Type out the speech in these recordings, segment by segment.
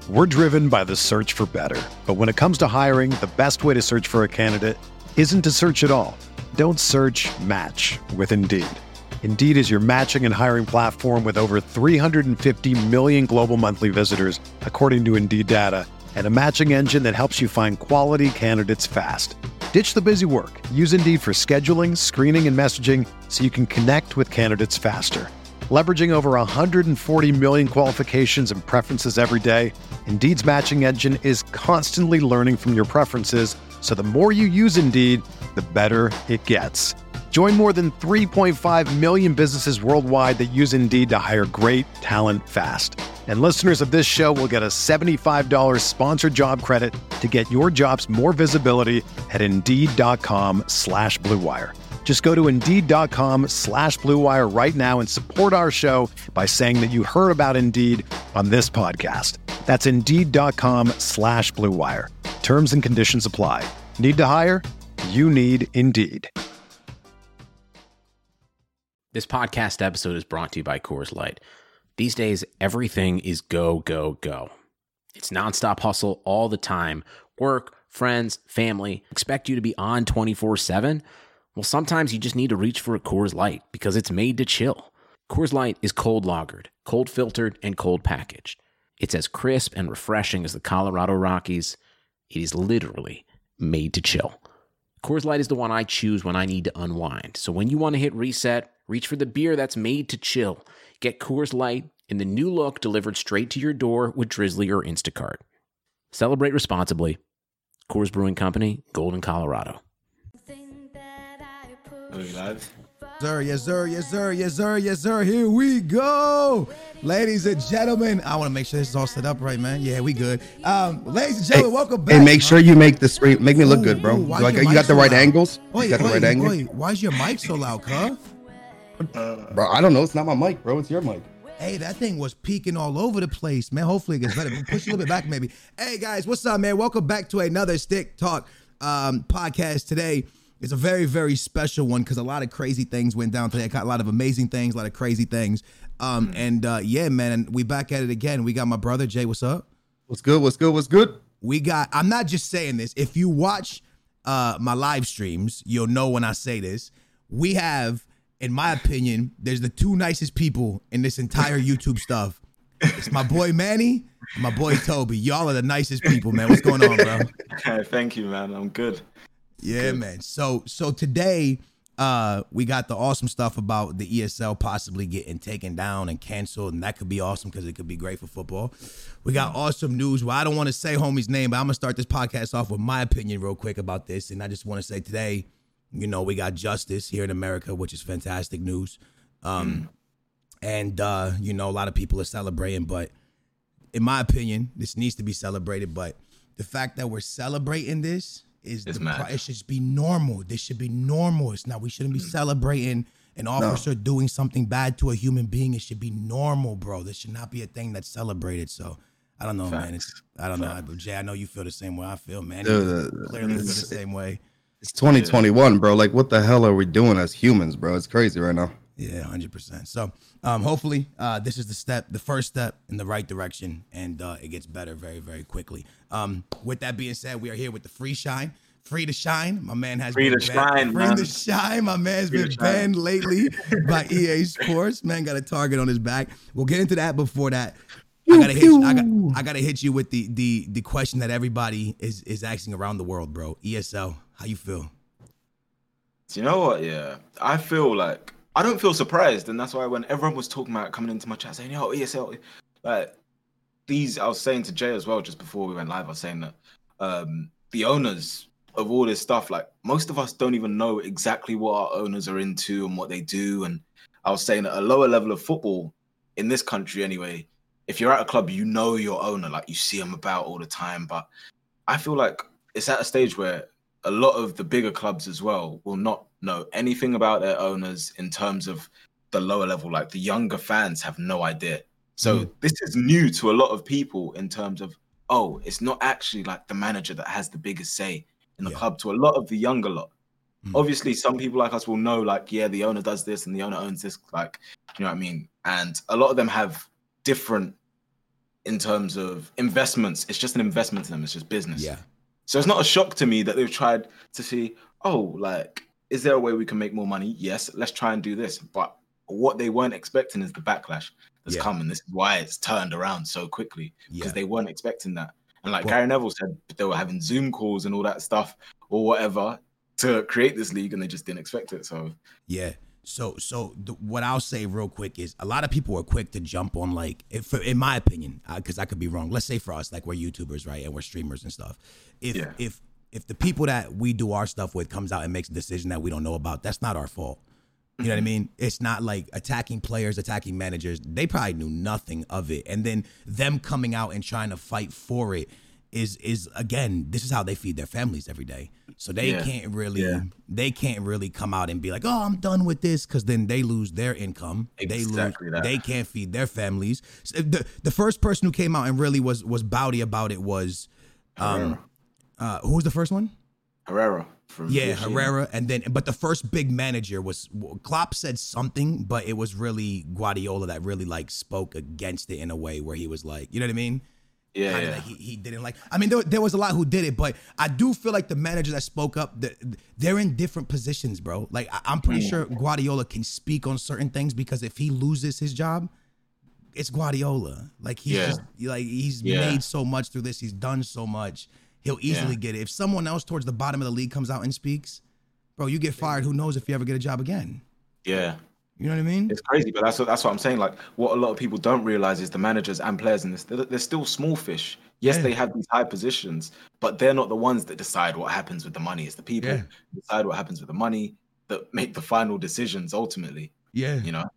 We're driven by the search for better. But when it comes to hiring, the best way to search for a candidate isn't to search at all. Don't search, match with Indeed. Indeed is your matching and hiring platform with over 350 million global monthly visitors, according to Indeed data, and a matching engine that helps you find quality candidates fast. Ditch the busy work. Use Indeed for scheduling, screening, and messaging so you can connect with candidates faster. Leveraging over 140 million qualifications and preferences every day, Indeed's matching engine is constantly learning from your preferences, so the more you use Indeed, the better it gets. Join more than 3.5 million businesses worldwide that use Indeed to hire great talent fast. And listeners of this show will get a $75 sponsored job credit to get your jobs more visibility at Indeed.com/Blue Wire. Just go to Indeed.com/Blue Wire right now and support our show by saying that you heard about Indeed on this podcast. That's Indeed.com/Blue Wire. Terms and conditions apply. Need to hire? You need Indeed. This podcast episode is brought to you by Coors Light. These days, everything is go, go, go. It's nonstop hustle all the time. Work, friends, family expect you to be on 24/7. Well, sometimes you just need to reach for a Coors Light because it's made to chill. Coors Light is cold lagered, cold filtered, and cold packaged. It's as crisp and refreshing as the Colorado Rockies. It is literally made to chill. Coors Light is the one I choose when I need to unwind. So when you want to hit reset, reach for the beer that's made to chill. Get Coors Light in the new look delivered straight to your door with Drizzly or Instacart. Celebrate responsibly. Coors Brewing Company, Golden, Colorado. Are we live? Sir, yes, sir, yes, sir, yes, sir, yes, sir. Here we go. Ladies and gentlemen, I want to make sure this is all set up right, man. Yeah, we good. Ladies and gentlemen, welcome back. And make sure you make this make me look good, bro. Like, you got the right angles? You got the right angle? Wait, why is your mic so loud, cuz? Bro, I don't know. It's not my mic, bro. It's your mic. Hey, that thing was peeking all over the place, man. Hopefully it gets better. Push a little bit back, maybe. Hey, guys, what's up, man? Welcome back to another Stick Talk podcast. Today is a very, very special one because a lot of crazy things went down today. I got a lot of amazing things, a lot of crazy things. Yeah, man, we back at it again. We got my brother, Jay. What's up? What's good? What's good? What's good? We got, I'm not just saying this. If you watch my live streams, you'll know when I say this. We have, in my opinion, there's the two nicest people in this entire YouTube stuff. It's my boy Manny and my boy Toby. Y'all are the nicest people, man. What's going on, bro? Thank you, man. I'm good. Yeah, good. Man. So today, we got the awesome stuff about the ESL possibly getting taken down and canceled, and that could be awesome because it could be great for football. We got awesome news. Well, I don't want to say homie's name, but I'm gonna start this podcast off with my opinion real quick about this, and I just want to say today, you know, we got justice here in America, which is fantastic news. And you know, a lot of people are celebrating, but in my opinion, this needs to be celebrated. But the fact that we're celebrating this is it should be normal. This should be normal. It's not, we shouldn't be celebrating an officer doing something bad to a human being. It should be normal, bro. This should not be a thing that's celebrated. So I don't know, man. I don't know. Jay, I know you feel the same way I feel, man. Clearly feel the same way. It's 2021, bro. Like, what the hell are we doing as humans, bro? It's crazy right now. Yeah, 100%. So hopefully this is the first step in the right direction, and it gets better very, very quickly. With that being said, we are here with the Free to Shine. My man has been banned. Free to Shine. My man's been banned lately by EA Sports. Man got a target on his back. We'll get into that. Before that, I gotta hit you with the question that everybody is asking around the world, bro. ESL, how you feel? Do you know what? Yeah, I feel like I don't feel surprised, and that's why when everyone was talking about coming into my chat saying, "Yo, ESL," like I was saying to Jay as well just before we went live. I was saying that the owners of all this stuff, like most of us don't even know exactly what our owners are into and what they do. And I was saying at a lower level of football in this country, anyway, if you're at a club, you know your owner, like you see them about all the time. But I feel like it's at a stage where a lot of the bigger clubs as well will not know anything about their owners in terms of the lower level. Like the younger fans have no idea. So this is new to a lot of people in terms of, oh, it's not actually like the manager that has the biggest say in the club to a lot of the younger lot. Obviously, some people like us will know, like, yeah, the owner does this and the owner owns this, like, you know what I mean? And a lot of them have different in terms of investments. It's just an investment to them. It's just business. Yeah. So it's not a shock to me that they've tried to see, oh, like, is there a way we can make more money? Yes, let's try and do this. But what they weren't expecting is the backlash that's come, and this is why it's turned around so quickly, because they weren't expecting that. And like Gary Neville said, they were having Zoom calls and all that stuff or whatever to create this league, and they just didn't expect it. So what I'll say real quick is a lot of people are quick to jump on, like, in my opinion, because I could be wrong. Let's say for us, like, we're YouTubers, right, and we're streamers and stuff. If the people that we do our stuff with comes out and makes a decision that we don't know about, that's not our fault. You know what I mean? It's not like attacking players, attacking managers. They probably knew nothing of it. And then them coming out and trying to fight for it is again, this is how they feed their families every day. So they can't really come out and be like, oh, I'm done with this, because then they lose their income. They can't feed their families. So the first person who came out and really was bowdy about it was who was the first one? Herrera. Herrera, but the first big manager was Klopp said something, but it was really Guardiola that really like spoke against it in a way where he was like, you know what I mean? Like he didn't like. I mean, there was a lot who did it, but I do feel like the managers that spoke up, they're in different positions, bro. Like I'm pretty sure Guardiola can speak on certain things, because if he loses his job, it's Guardiola. Like he's made so much through this. He's done so much. He'll easily get it. If someone else towards the bottom of the league comes out and speaks, bro, you get fired. Who knows if you ever get a job again? Yeah. You know what I mean? It's crazy, but that's what I'm saying. Like, what a lot of people don't realize is the managers and players in this, they're still small fish. Yes, they have these high positions, but they're not the ones that decide what happens with the money. It's the people who decide what happens with the money that make the final decisions ultimately. Yeah. You know?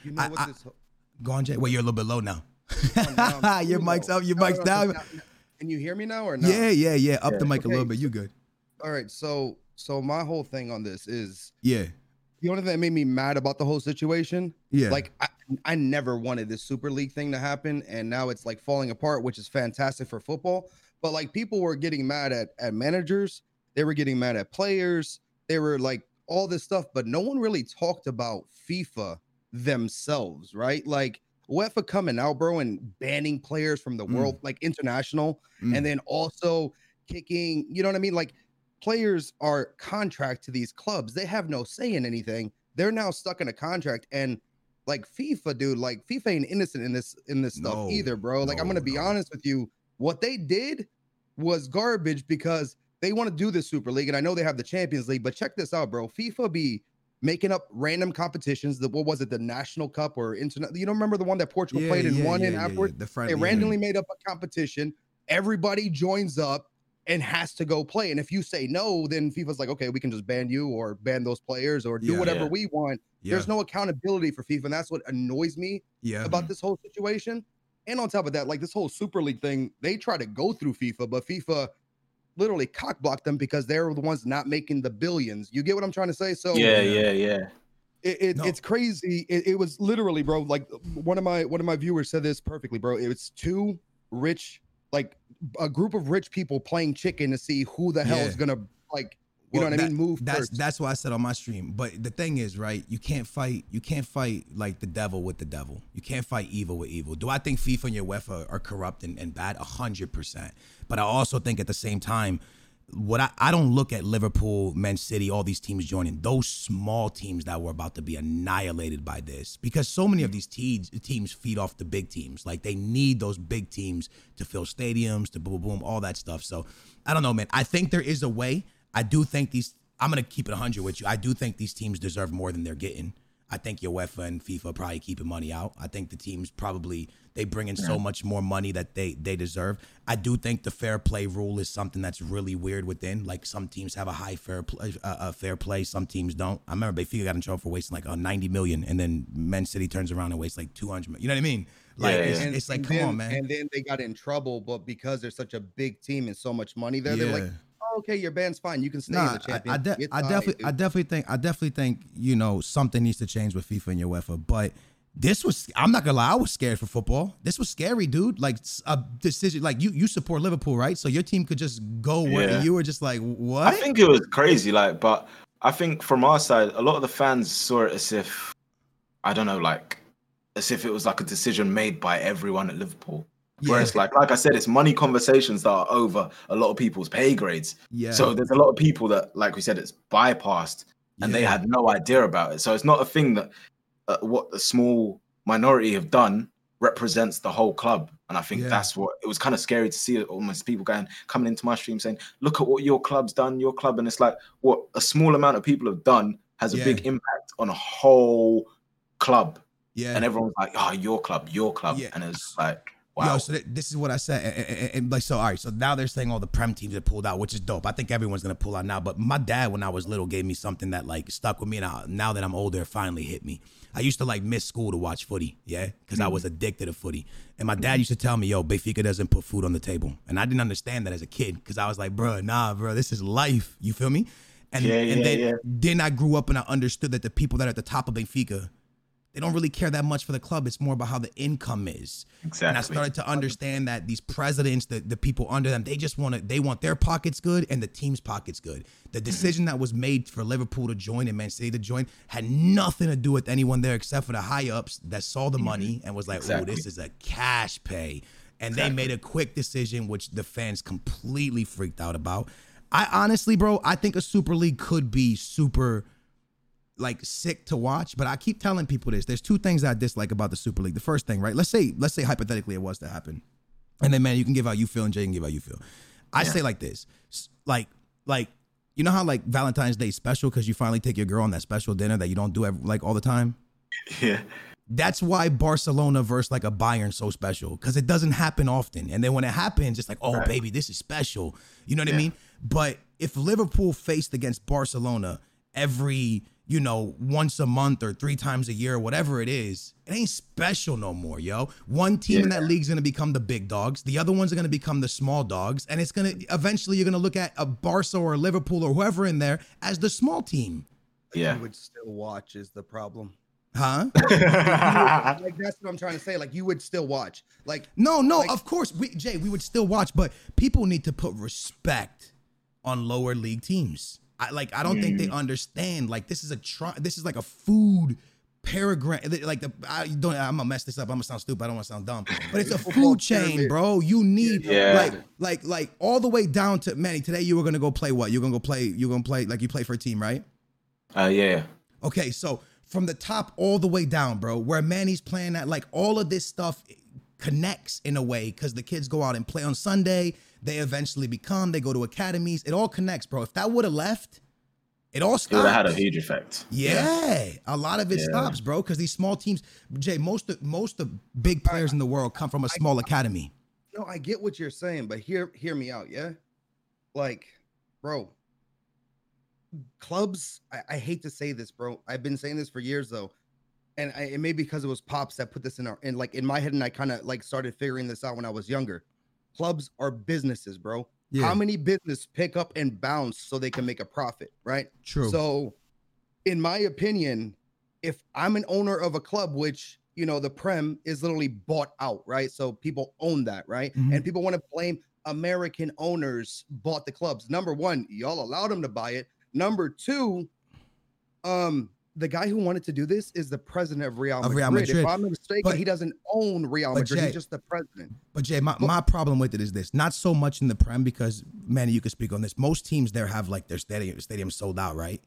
Go on, Jay. Wait, you're a little bit low now. Your mic's up. Your mic's down. Can you hear me now or not? Yeah. Up the mic a little bit. You good? All right. So my whole thing on this is the only thing that made me mad about the whole situation. Like I never wanted this Super League thing to happen, and now it's like falling apart, which is fantastic for football. But like people were getting mad at managers, they were getting mad at players, they were like all this stuff, but no one really talked about FIFA themselves, right? Like UEFA coming out, bro, and banning players from the world, like international, and then also kicking, you know what I mean? Like players are contract to these clubs. They have no say in anything. They're now stuck in a contract, and like FIFA, dude, like FIFA ain't innocent in this stuff either, bro. Like I'm gonna be honest with you. What they did was garbage, because they want to do this Super League, and I know they have the Champions League, but check this out, bro. FIFA be making up random competitions. What was it, the National Cup or internet? You don't remember the one that Portugal played and won in afterwards? They randomly made up a competition. Everybody joins up and has to go play. And if you say no, then FIFA's like, okay, we can just ban you or ban those players or do whatever we want. There's no accountability for FIFA, and that's what annoys me about this whole situation. And on top of that, like this whole Super League thing, they try to go through FIFA, but FIFA literally cock-blocked them because they're the ones not making the billions. You get what I'm trying to say? So it's crazy. It was literally, bro, like one of my viewers said this perfectly, bro. It's two rich, like a group of rich people playing chicken to see who the hell is gonna, like, you know what I mean? Move first. That's what I said on my stream. But the thing is, right, you can't fight like the devil with the devil. You can't fight evil with evil. Do I think FIFA and UEFA are corrupt and bad? 100%. But I also think at the same time, I don't look at Liverpool, Man City, all these teams joining, those small teams that were about to be annihilated by this, because so many of these teams feed off the big teams. Like they need those big teams to fill stadiums, to boom, boom, all that stuff. So I don't know, man. I think there is a way. I do think I'm going to keep it 100 with you. I do think these teams deserve more than they're getting. I think UEFA and FIFA probably keeping money out. I think the teams they bring in so much more money that they deserve. I do think the fair play rule is something that's really weird within. Like some teams have a high fair play, some teams don't. I remember Benfica got in trouble for wasting like 90 million, and then Man City turns around and wastes like 200 million. You know what I mean? Like it's like, come on, man. And then they got in trouble, but because they're such a big team and so much money there, they're like, okay, your band's fine. You can stay in the champion. I definitely think, you know, something needs to change with FIFA and UEFA. But this was, I'm not gonna lie, I was scared for football. This was scary, dude. Like a decision, like you support Liverpool, right? So your team could just go where you were just like, what? I think it was crazy, like, but I think from our side, a lot of the fans saw it as if, I don't know, like, as if it was like a decision made by everyone at Liverpool. Where it's like I said, it's money conversations that are over a lot of people's pay grades. Yeah. So there's a lot of people that, like we said, it's bypassed and they had no idea about it. So it's not a thing that what the small minority have done represents the whole club. And I think that's what it was kind of scary to see, almost people coming into my stream saying, look at what your club's done, your club. And it's like what a small amount of people have done has a big impact on a whole club. Yeah. And everyone's like, oh, your club. Yeah. And it's like, wow. Yo, so this is what I said. And like, so, all right. So now they're saying all the Prem teams have pulled out, which is dope. I think everyone's going to pull out now. But my dad, when I was little, gave me something that like stuck with me. And now that I'm older, it finally hit me. I used to like miss school to watch footy. Yeah. Because I was addicted to footy. And my dad used to tell me, yo, Benfica doesn't put food on the table. And I didn't understand that as a kid because I was like, bro, this is life. You feel me? And then I grew up and I understood that the people that are at the top of Benfica, they don't really care that much for the club. It's more about how the income is. Exactly. And I started to understand that these presidents, the people under them, they want their pockets good and the team's pockets good. The decision that was made for Liverpool to join and Man City to join had nothing to do with anyone there except for the high ups that saw the money and was like, oh, this is a cash pay. And they made a quick decision, which the fans completely freaked out about. I honestly, bro, I think a Super League could be super like sick to watch, but I keep telling people this. There's two things I dislike about the Super League. The first thing, right? Let's say hypothetically it was to happen. And then, man, you can give out you feel and Jay can give out you feel. I say like this, like, you know how like Valentine's Day is special because you finally take your girl on that special dinner that you don't do all the time? Yeah. That's why Barcelona versus like a Bayern so special because it doesn't happen often. And then when it happens, it's like, oh, baby, this is special. You know what I mean? But if Liverpool faced against Barcelona every, once a month or 3 times a year, or whatever it is, it ain't special no more, yo. One team in that league's going to become the big dogs. The other ones are going to become the small dogs. And it's going to, eventually you're going to look at a Barca or a Liverpool or whoever in there as the small team. Yeah. You would still watch is the problem. Huh? Like that's what I'm trying to say. Like you would still watch. Like no, of course, Jay, we would still watch, but people need to put respect on lower league teams. I don't think they understand. Like this is like a food paragraph. Like I'm gonna mess this up. I'm gonna sound stupid. I don't want to sound dumb, but it's a food chain, bro. You need like all the way down to Manny. Today you were gonna go play what? You're gonna play like you play for a team, right? Yeah. Okay, so from the top all the way down, bro, where Manny's playing at, like all of this stuff connects in a way because the kids go out and play on Sunday. They eventually they go to academies. It all connects, bro. If that would have left, it all stops. It would have had a huge effect. Yeah. A lot of it stops, bro, because these small teams, Jay, most of big players in the world come from a small academy. No, I get what you're saying, but hear me out, yeah? Like, bro, clubs, I hate to say this, bro. I've been saying this for years, though. And it may be because it was Pops that put this in my head, and I kind of like started figuring this out when I was younger. Clubs are businesses, bro. Yeah. How many business pick up and bounce so they can make a profit, right? True. So, in my opinion, if I'm an owner of a club, which, the Prem is literally bought out, right? So people own that, right? Mm-hmm. And people want to blame American owners bought the clubs. Number one, y'all allowed them to buy it. Number two, the guy who wanted to do this is the president of Real Madrid. If I'm not mistaken, he doesn't own Real Madrid. He's just the president. But Jay, my problem with it is this. Not so much in the Prem because, Manny, you could speak on this. Most teams there have like their stadium sold out, right?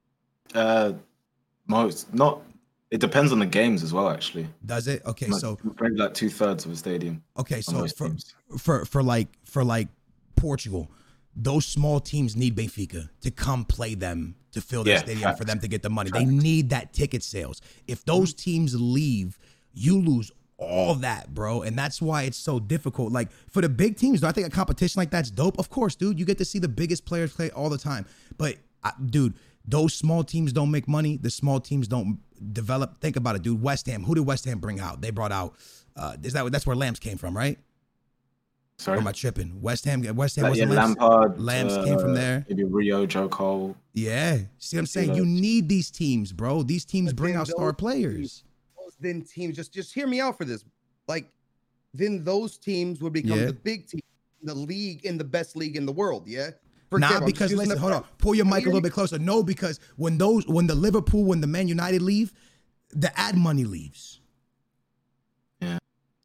Most. Not. It depends on the games as well, actually. Does it? Okay, so maybe like 2/3 of a stadium. Okay, so for like Portugal, those small teams need Benfica to come play them to fill their stadium for them to get the money. They need that ticket sales. If those teams leave, you lose all that, bro. And that's why it's so difficult. Like for the big teams, do I think a competition like that's dope? Of course, dude. You get to see the biggest players play all the time. But dude, those small teams don't make money. The small teams don't develop. Think about it, dude. West Ham. Who did West Ham bring out? They brought out. That's where Lambs came from, right? Sorry, or am I tripping? West Ham was Lampard. Lambs came from there. Maybe Rio, Joe Cole. Yeah, see what I'm saying? You need these teams, bro. These teams bring out star players. Then teams, just hear me out for this. Like, then those teams would become the big team, the league, in the best league in the world. Yeah. Because listen, hold on. Pull your mic a little bit closer. No, because when the Liverpool, when the Man United leave, the ad money leaves. Yeah.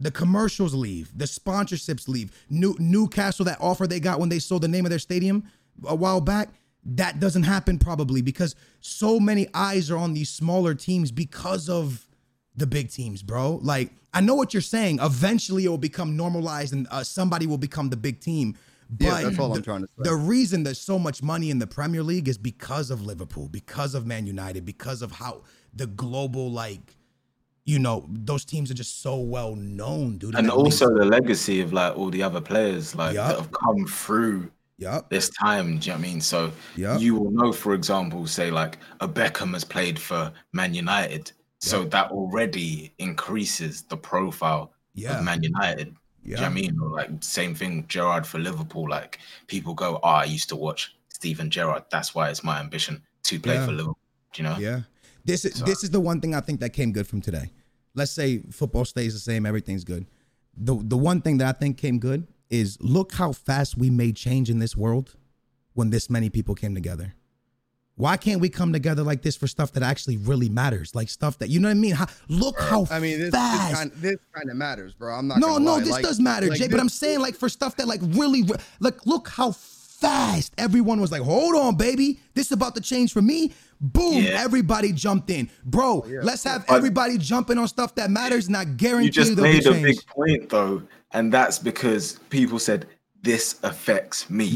The commercials leave. The sponsorships leave. Newcastle, that offer they got when they sold the name of their stadium a while back, that doesn't happen probably because so many eyes are on these smaller teams because of the big teams, bro. Like, I know what you're saying. Eventually it will become normalized and somebody will become the big team. But yeah, that's all I'm trying to say. The reason there's so much money in the Premier League is because of Liverpool, because of Man United, because of how the global, like, you know, those teams are just so well known, dude. And also the legacy of like all the other players like that have come through this time. Do you know what I mean? So you will know, for example, say like a Beckham has played for Man United. So that already increases the profile of Man United. Do you know what I mean? Or like same thing, Gerrard for Liverpool. Like people go, I used to watch Steven Gerrard. That's why it's my ambition to play for Liverpool. Do you know? Yeah. This is the one thing I think that came good from today. Let's say football stays the same, everything's good. The one thing that I think came good is look how fast we made change in this world when this many people came together. Why can't we come together like this for stuff that actually really matters? Like stuff that, you know what I mean? Look how fast. This kind of matters, bro. I'm not No, gonna lie. this like, does matter, like Jay, but I'm saying like for stuff that like really, like look how fast everyone was like, hold on, baby. This is about to change for me. Boom, everybody jumped in. Bro, let's have everybody jumping on stuff that matters, and I guarantee you just there'll be made a change. big point though, and that's because people said this affects me.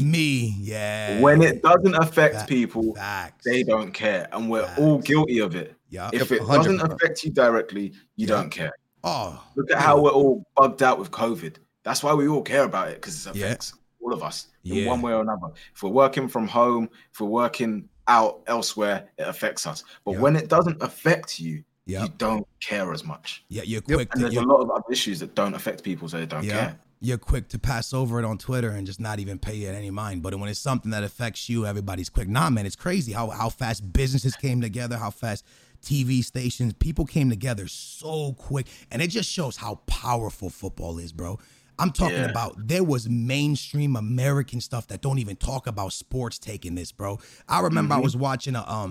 When it doesn't affect people, they don't care, and we're all guilty of it. If it doesn't affect you directly, you don't care. Look at how we're all bugged out with COVID. That's why we all care about it, because it affects all of us in one way or another. If we're working from home, if we're working out elsewhere, it affects us. But when it doesn't affect you, you don't care as much. You're quick. And there's a lot of other issues that don't affect people, so they don't care. You're quick to pass over it on Twitter and just not even pay it any mind. But when it's something that affects you, everybody's quick. Nah, man, it's crazy how fast businesses came together, how fast TV stations, people came together so quick. And it just shows how powerful football is, bro. I'm talking about there was mainstream American stuff that don't even talk about sports taking this, bro. I remember I was watching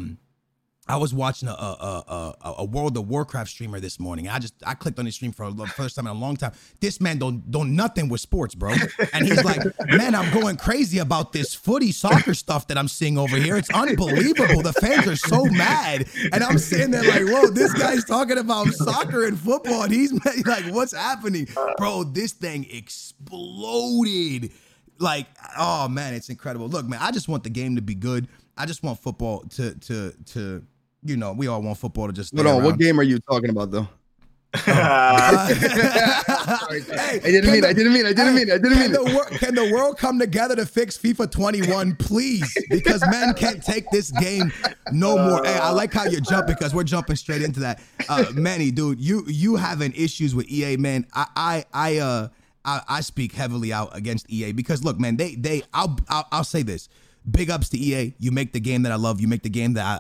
a World of Warcraft streamer this morning. I clicked on his stream for the first time in a long time. This man don't nothing with sports, bro. And he's like, man, I'm going crazy about this soccer stuff that I'm seeing over here. It's unbelievable. The fans are so mad. And I'm sitting there like, whoa, this guy's talking about soccer and football. And he's like, what's happening? Bro, this thing exploded. Like, oh man, it's incredible. Look, man, I just want the game to be good. I just want football to you know, we all want football to just stay around. What game are you talking about, though? I didn't mean. Can the world come together to fix FIFA 21, please? Because men can't take this game no more. Hey, I like how you're jumping because we're jumping straight into that. Manny, dude, you having issues with EA, man. I speak heavily out against EA because look, man, I'll say this. Big ups to EA. You make the game that I love. You make the game that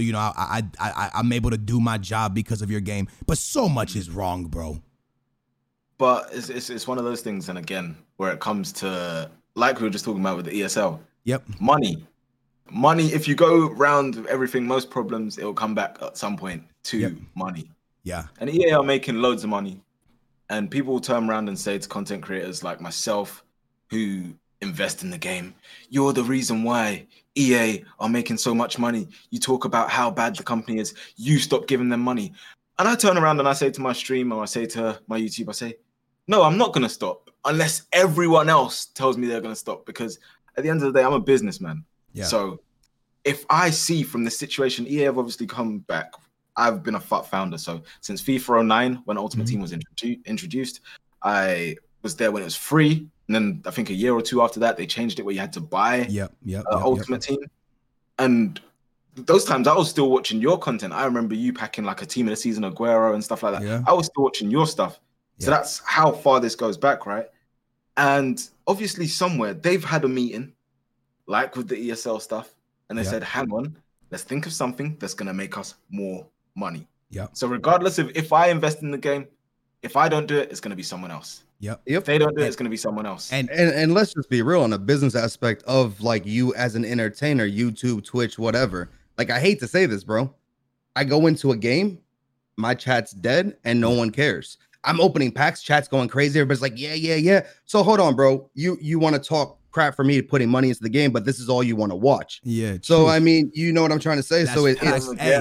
I'm able to do my job because of your game. But so much is wrong, bro. But it's one of those things, and again, where it comes to, like we were just talking about with the ESL. Money. If you go round everything, most problems, it will come back at some point to money. And EA are making loads of money, and people will turn around and say to content creators like myself, who invest in the game, you're the reason why EA are making so much money. You talk about how bad the company is, you stop giving them money. And I turn around and I say to my stream, or I say to my YouTube, I say, no, I'm not going to stop unless everyone else tells me they're going to stop, because at the end of the day, I'm a businessman. So if I see from the situation, EA have obviously come back. I've been a founder. So since FIFA 09, when Ultimate Team was introduced, I was there when it was free. And then I think a year or two after that, they changed it where you had to buy Ultimate Team. And those times I was still watching your content. I remember you packing like a team of the season Aguero and stuff like that. I was still watching your stuff. So that's how far this goes back, right? And obviously somewhere they've had a meeting, like with the ESL stuff. And they said, hang on, let's think of something that's going to make us more money. So regardless of if I invest in the game, if I don't do it, it's going to be someone else. If they don't do it, it's going to be someone else. And let's just be real on a business aspect of like you as an entertainer, YouTube, Twitch, whatever. Like, I hate to say this, bro. I go into a game, my chat's dead and no one cares. I'm opening packs, chat's going crazy. Everybody's like, yeah. So hold on, bro. You want to talk crap for me putting money into the game, but this is all you want to watch. Yeah. So I mean, you know what I'm trying to say. So it's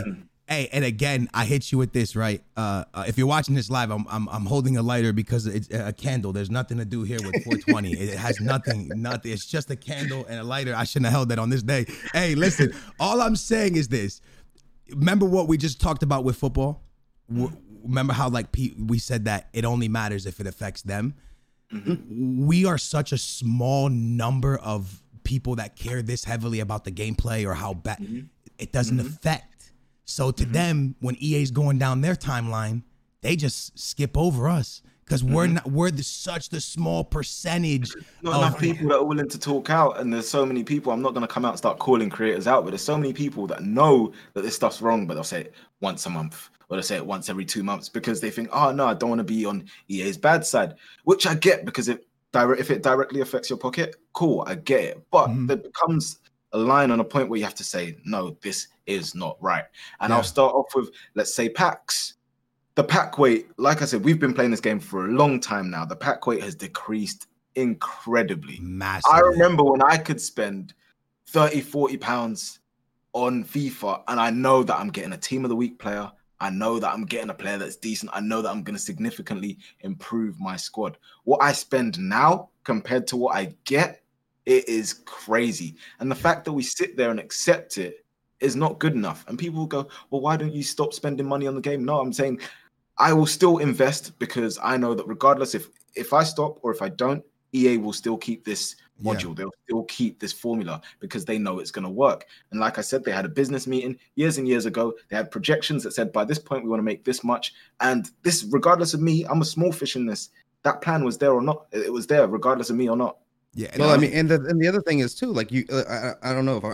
Hey, and again, I hit you with this, right? If you're watching this live, I'm holding a lighter because it's a candle. There's nothing to do here with 420. It has nothing. It's just a candle and a lighter. I shouldn't have held that on this day. Hey, listen, all I'm saying is this. Remember what we just talked about with football? Remember how we said that it only matters if it affects them? Mm-hmm. We are such a small number of people that care this heavily about the gameplay or how bad it doesn't affect. So to them, when EA's going down their timeline, they just skip over us because we're such the small percentage. Not enough people that are willing to talk out, and there's so many people. I'm not going to come out and start calling creators out, but there's so many people that know that this stuff's wrong, but they'll say it once a month or they'll say it once every 2 months because they think, oh no, I don't want to be on EA's bad side, which I get because if it directly affects your pocket, cool, I get it. But there becomes a line on a point where you have to say, no, this is not right. And I'll start off with, let's say, packs. The pack weight, like I said, we've been playing this game for a long time now. The pack weight has decreased incredibly. Massively. I remember when I could spend 30, 40 pounds on FIFA, and I know that I'm getting a team of the week player. I know that I'm getting a player that's decent. I know that I'm going to significantly improve my squad. What I spend now compared to what I get, it is crazy. And the fact that we sit there and accept it is not good enough. And people will go, well, why don't you stop spending money on the game? No, I'm saying I will still invest because I know that regardless if I stop or if I don't, EA will still keep this module. They'll still keep this formula because they know it's going to work. And like I said, they had a business meeting years and years ago. They had projections that said by this point, we want to make this much. And this, regardless of me, I'm a small fish in this. That plan was there or not. It was there regardless of me or not. Yeah. Well, I mean, and the other thing is too, like I don't know if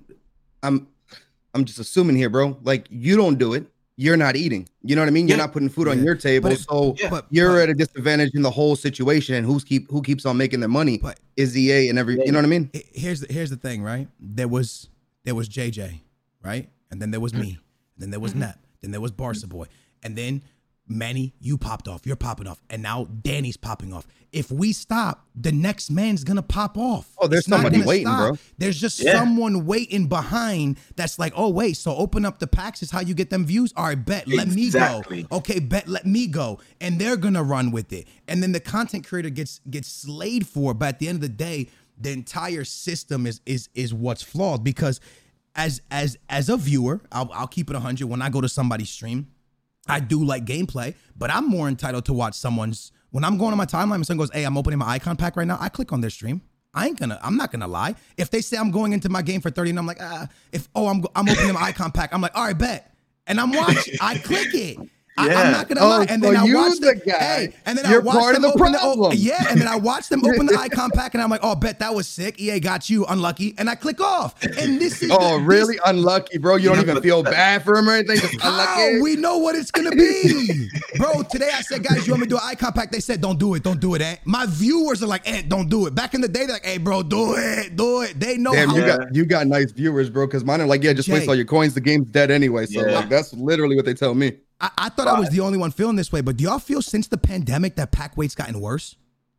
I'm just assuming here, bro. Like you don't do it, you're not eating. You know what I mean? You're not putting food on your table, but you're at a disadvantage in the whole situation. And who keeps on making their money is EA and every. You know what I mean? Here's the thing, right? There was JJ, right, and then there was me, then there was Nep, then there was Barca Boy, and then Manny, you popped off. You're popping off. And now Danny's popping off. If we stop, the next man's going to pop off. Oh, there's somebody waiting, bro. There's just someone waiting behind that's like, oh, wait, so open up the packs is how you get them views? All right, bet, let me go. Okay, bet, let me go. And they're going to run with it. And then the content creator gets slayed for it. But at the end of the day, the entire system is what's flawed. Because as a viewer, I'll keep it 100. When I go to somebody's stream, I do like gameplay, but I'm more entitled to watch someone's. When I'm going on my timeline and someone goes, hey, I'm opening my icon pack right now, I click on their stream. I'm not gonna lie. If they say I'm going into my game for 30 and I'm like, I'm opening my icon pack, I'm like, all right, bet. And I'm watching, I click it. I'm not gonna lie. And then I watch them. Hey, and then I watch them open and then I watch them open the icon pack, and I'm like, oh, bet that was sick. EA got you unlucky, and I click off. And this is really unlucky, bro. You don't even feel bad for him or anything. Just unlucky. We know what it's gonna be, bro. Today I said, guys, you want me to do an icon pack? They said, don't do it, My viewers are like, don't do it. Back in the day, they're like, hey, bro, do it. They know. Damn, you got nice viewers, bro. Because mine are like, just waste all your coins. The game's dead anyway. So like, that's literally what they tell me. I thought I was the only one feeling this way, but do y'all feel since the pandemic that pack weight's gotten worse?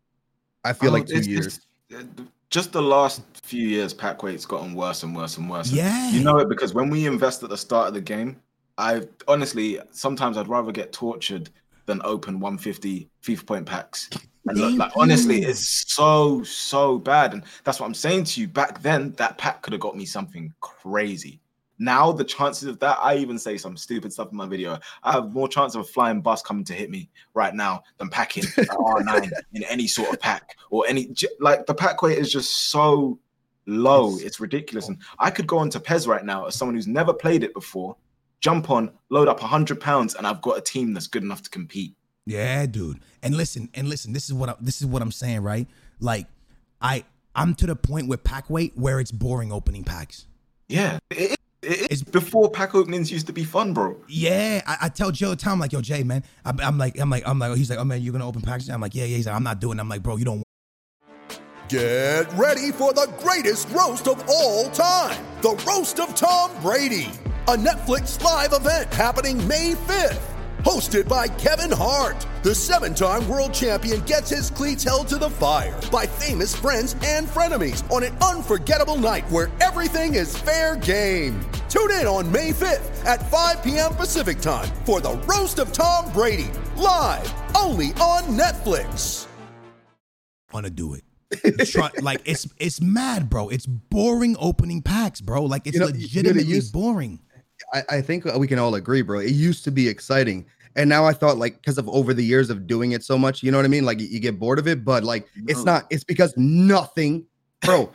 I feel like 2 years. Just the last few years, pack weight's gotten worse and worse and worse. Yeah. You know it because when we invest at the start of the game, sometimes I'd rather get tortured than open 150 FIFA point packs. And honestly, it's so bad. And that's what I'm saying to you. Back then, that pack could have got me something crazy. Now, the chances of that, I even say some stupid stuff in my video. I have more chance of a flying bus coming to hit me right now than packing an R9 in any sort of pack or the pack weight is just so low. It's ridiculous. And I could go onto PES right now as someone who's never played it before, jump on, load up £100, and I've got a team that's good enough to compete. Yeah, dude. And listen, this is what I'm saying, right? Like, I'm to the point with pack weight where it's boring opening packs. Yeah, it's before pack openings used to be fun, bro. Yeah, I tell Joe all the time, like, yo, Jay, man, I'm like, he's like, oh man, you're gonna open packs? I'm like, yeah. He's like, I'm not doing it. I'm like, bro, you don't. Get ready for the greatest roast of all time, the roast of Tom Brady, a Netflix live event happening May 5th. hosted by Kevin Hart. The 7-time world champion gets his cleats held to the fire by famous friends and frenemies on an unforgettable night where everything is fair game. Tune in on May 5th at 5 p.m. Pacific time for the Roast of Tom Brady, live only on Netflix. Want to do it. It's mad, bro. It's boring opening packs, bro. Like, it's legitimately boring. I think we can all agree, bro. It used to be exciting. And now I thought, like, because of over the years of doing it so much, you know what I mean? Like, you get bored of it, but like, it's not. It's because nothing, bro.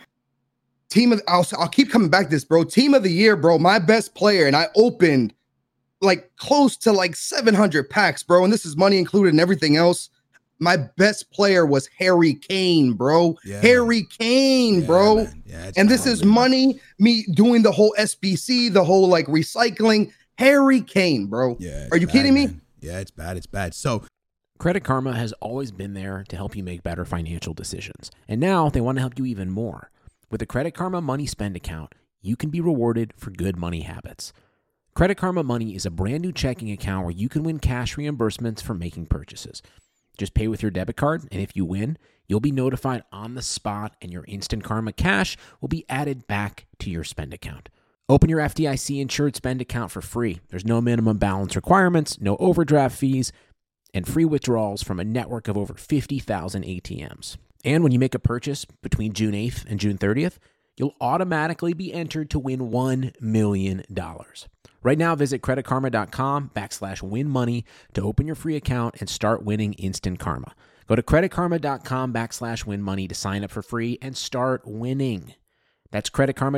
I'll keep coming back to this, bro. Team of the year, bro. My best player, and I opened like close to like 700 packs, bro. And this is money included and everything else. My best player was Harry Kane, bro. Yeah, Harry Kane, bro. Yeah, and this is money, me doing the whole SBC, the whole like recycling. Harry Kane, bro. Yeah, are you kidding me? Yeah, it's bad. It's bad. So Credit Karma has always been there to help you make better financial decisions. And now they want to help you even more. With the Credit Karma Money Spend account, you can be rewarded for good money habits. Credit Karma Money is a brand new checking account where you can win cash reimbursements for making purchases. Just pay with your debit card, and if you win, you'll be notified on the spot, and your Instant Karma cash will be added back to your spend account. Open your FDIC insured spend account for free. There's no minimum balance requirements, no overdraft fees, and free withdrawals from a network of over 50,000 ATMs. And when you make a purchase between June 8th and June 30th, you'll automatically be entered to win $1 million. Right now, visit creditkarma.com/winmoney to open your free account and start winning instant karma. Go to creditkarma.com/winmoney to sign up for free and start winning. That's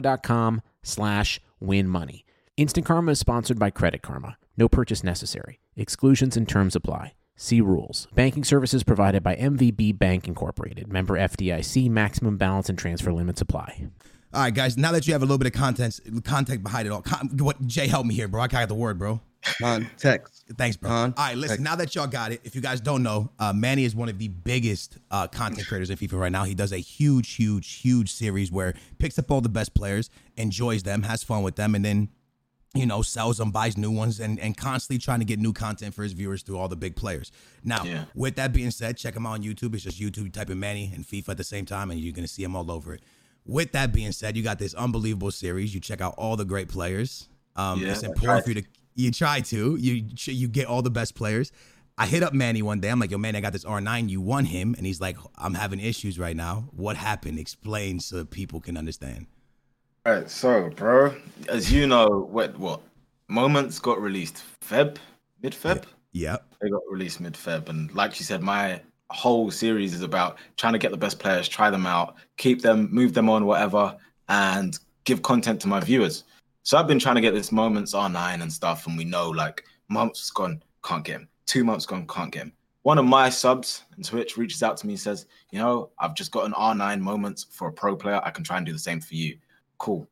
creditkarma.com/winmoney. Instant Karma is sponsored by Credit Karma. No purchase necessary. Exclusions and terms apply. See rules. Banking services provided by MVB Bank Incorporated. Member FDIC. Maximum balance and transfer limits apply. All right, guys. Now that you have a little bit of context behind it all, what Jay, help me here, bro. I got the word, bro. Context. Thanks, bro. All right, listen. Now that y'all got it, if you guys don't know, Manny is one of the biggest content creators in FIFA right now. He does a huge series where picks up all the best players, enjoys them, has fun with them, and then, you know, sells them, buys new ones, and constantly trying to get new content for his viewers through all the big players. Now, with that being said, check him out on YouTube. It's just YouTube, type in Manny and FIFA at the same time, and you're going to see him all over it. With that being said, you got this unbelievable series. You check out all the great players. It's important for you to, you try to, you get all the best players. I hit up Manny one day. I'm like, yo, Manny, I got this R9. You won him. And he's like, I'm having issues right now. What happened? Explain so people can understand. All right, so, bro, as you know, what Moments got released mid-Feb? Yep. They got released mid-Feb. And like you said, my whole series is about trying to get the best players, try them out, keep them, move them on, whatever, and give content to my viewers. So I've been trying to get this Moments R9 and stuff, and we know, like, months gone, can't get him. 2 months gone, can't get him. One of my subs on Twitch reaches out to me and says, you know, I've just got an R9 Moments for a pro player. I can try and do the same for you. Cool.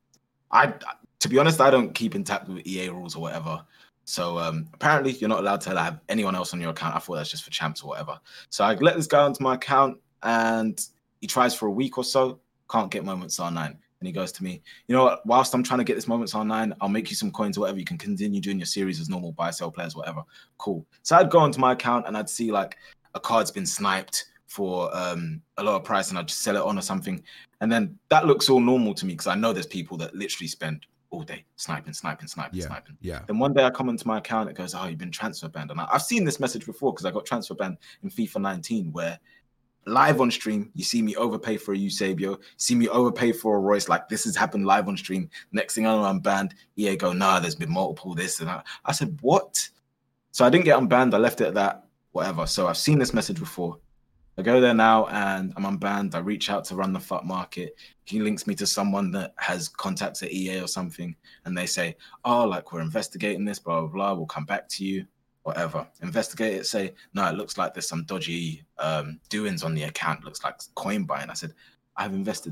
To be honest, I don't keep in touch with EA rules or whatever. So apparently you're not allowed to have anyone else on your account. I thought that's just for champs or whatever. So I let this guy onto my account, and he tries for a week or so, can't get Moments R9. And he goes to me, you know what, whilst I'm trying to get this Moments R9, I'll make you some coins or whatever. You can continue doing your series as normal, buy, sell players, whatever. Cool. So I'd go onto my account and I'd see like a card's been sniped for a lower price, and I'd just sell it on or something. And then that looks all normal to me because I know there's people that literally spend all day sniping. Yeah. Then one day I come into my account, it goes, oh, you've been transfer banned. And I've seen this message before because I got transfer banned in FIFA 19, where live on stream, you see me overpay for a Eusebio, see me overpay for a Royce. Like, this has happened live on stream. Next thing I know, I'm banned. EA go, nah, there's been multiple this and that. I said, what? So I didn't get unbanned. I left it at that, whatever. So I've seen this message before. I go there now and I'm unbanned. I reach out to Run the Fuck Market. He links me to someone that has contacts at EA or something. And they say, oh, like, we're investigating this, blah, blah, blah. We'll come back to you, whatever. Investigate it, say, no, it looks like there's some dodgy doings on the account. It looks like coin buying. I said, I've invested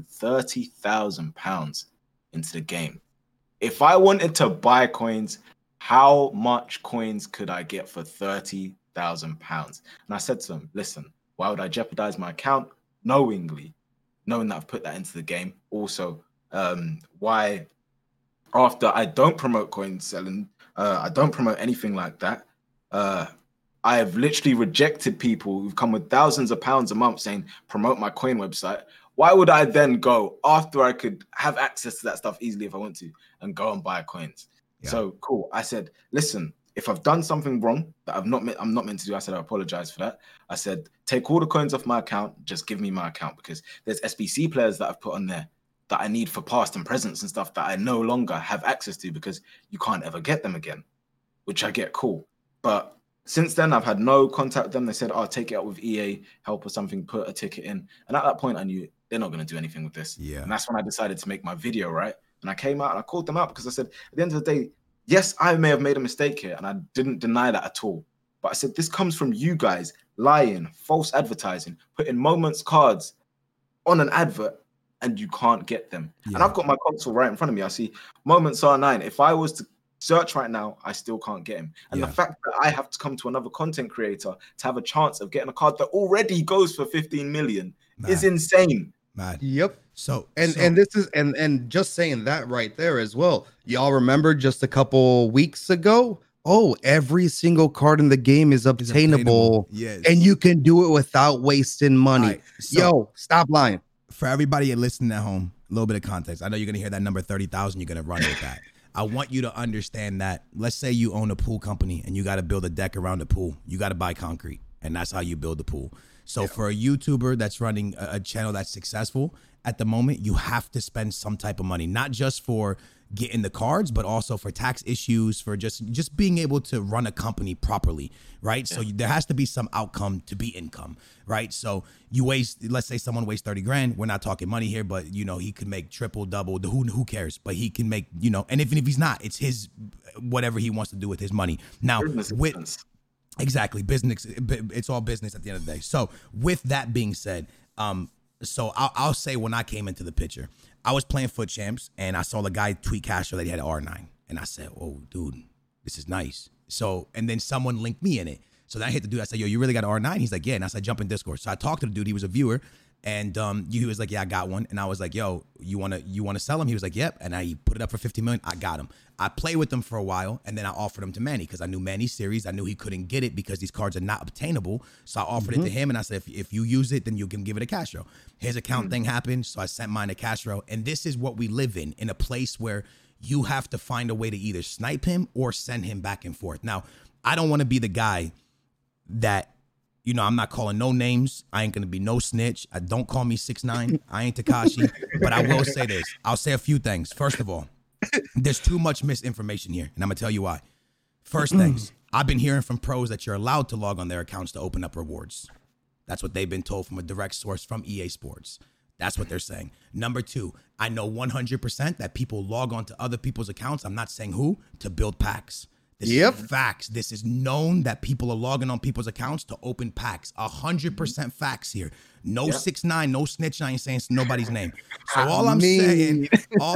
£30,000 into the game. If I wanted to buy coins, how much coins could I get for £30,000? And I said to him, listen, why would I jeopardize my account knowing that I've put that into the game? Also, why, after I don't promote coin selling, I don't promote anything like that, I have literally rejected people who've come with thousands of pounds a month saying, promote my coin website. Why would I then go after I could have access to that stuff easily if I want to and go and buy coins? Yeah. So cool. I said, listen, if I've done something wrong that I'm not meant to do, I said, I apologize for that. I said, take all the coins off my account. Just give me my account, because there's SBC players that I've put on there that I need for past and presents and stuff that I no longer have access to because you can't ever get them again, which I get cool. But since then, I've had no contact with them. They said, oh, take it out with EA, help or something, put a ticket in. And at that point, I knew they're not going to do anything with this. Yeah. And that's when I decided to make my video, right? And I came out and I called them out because I said, at the end of the day, yes, I may have made a mistake here. And I didn't deny that at all. But I said, this comes from you guys lying, false advertising, putting Moments cards on an advert and you can't get them. Yeah. And I've got my console right in front of me. I see Moments R9. If I was to search right now, I still can't get him. And the fact that I have to come to another content creator to have a chance of getting a card that already goes for 15 million is insane. Yep. So this is and just saying that right there as well. Y'all remember just a couple weeks ago? Oh, every single card in the game is obtainable. Yes. And you can do it without wasting money. Right. So, yo, stop lying. For everybody listening at home, a little bit of context. I know you're gonna hear that number 30,000, you're gonna run with that. I want you to understand that, let's say you own a pool company and you got to build a deck around the pool. You got to buy concrete, and that's how you build the pool. So for a YouTuber that's running a channel that's successful at the moment, you have to spend some type of money, not just for getting the cards, but also for tax issues, for just being able to run a company properly, right? So there has to be some outcome to be income, right? So you let's say someone wastes 30 grand. We're not talking money here, but he could make triple, double, who cares? But he can make, and even if he's not, it's his, whatever he wants to do with his money. Now, exactly, business, it's all business at the end of the day. So with that being said, so I'll say when I came into the picture, I was playing Foot Champs and I saw the guy tweet Castro that he had an R9. And I said, oh, dude, this is nice. So, and then someone linked me in it. So then I hit the dude. I said, yo, you really got an R9? He's like, yeah. And I said, jump in Discord. So I talked to the dude. He was a viewer. And he was like, yeah, I got one. And I was like, yo, you want to sell him? He was like, yep. And I put it up for 50 million. I got him. I played with him for a while. And then I offered him to Manny because I knew Manny's series. I knew he couldn't get it because these cards are not obtainable. So I offered it to him. And I said, if you use it, then you can give it to Castro. His account thing happened. So I sent mine to Castro. And this is what we live in a place where you have to find a way to either snipe him or send him back and forth. Now, I don't want to be the guy that, I'm not calling no names. I ain't going to be no snitch. Don't call me 6ix9ine. I ain't Tekashi. But I will say this. I'll say a few things. First of all, there's too much misinformation here, and I'm going to tell you why. First things, I've been hearing from pros that you're allowed to log on their accounts to open up rewards. That's what they've been told from a direct source from EA Sports. That's what they're saying. Number two, I know 100% that people log on to other people's accounts, I'm not saying who, to build packs. This is facts. This is known that people are logging on people's accounts to open packs. 100% facts here. No 6ix9ine, no snitch. I ain't saying nobody's name. So all I'm saying,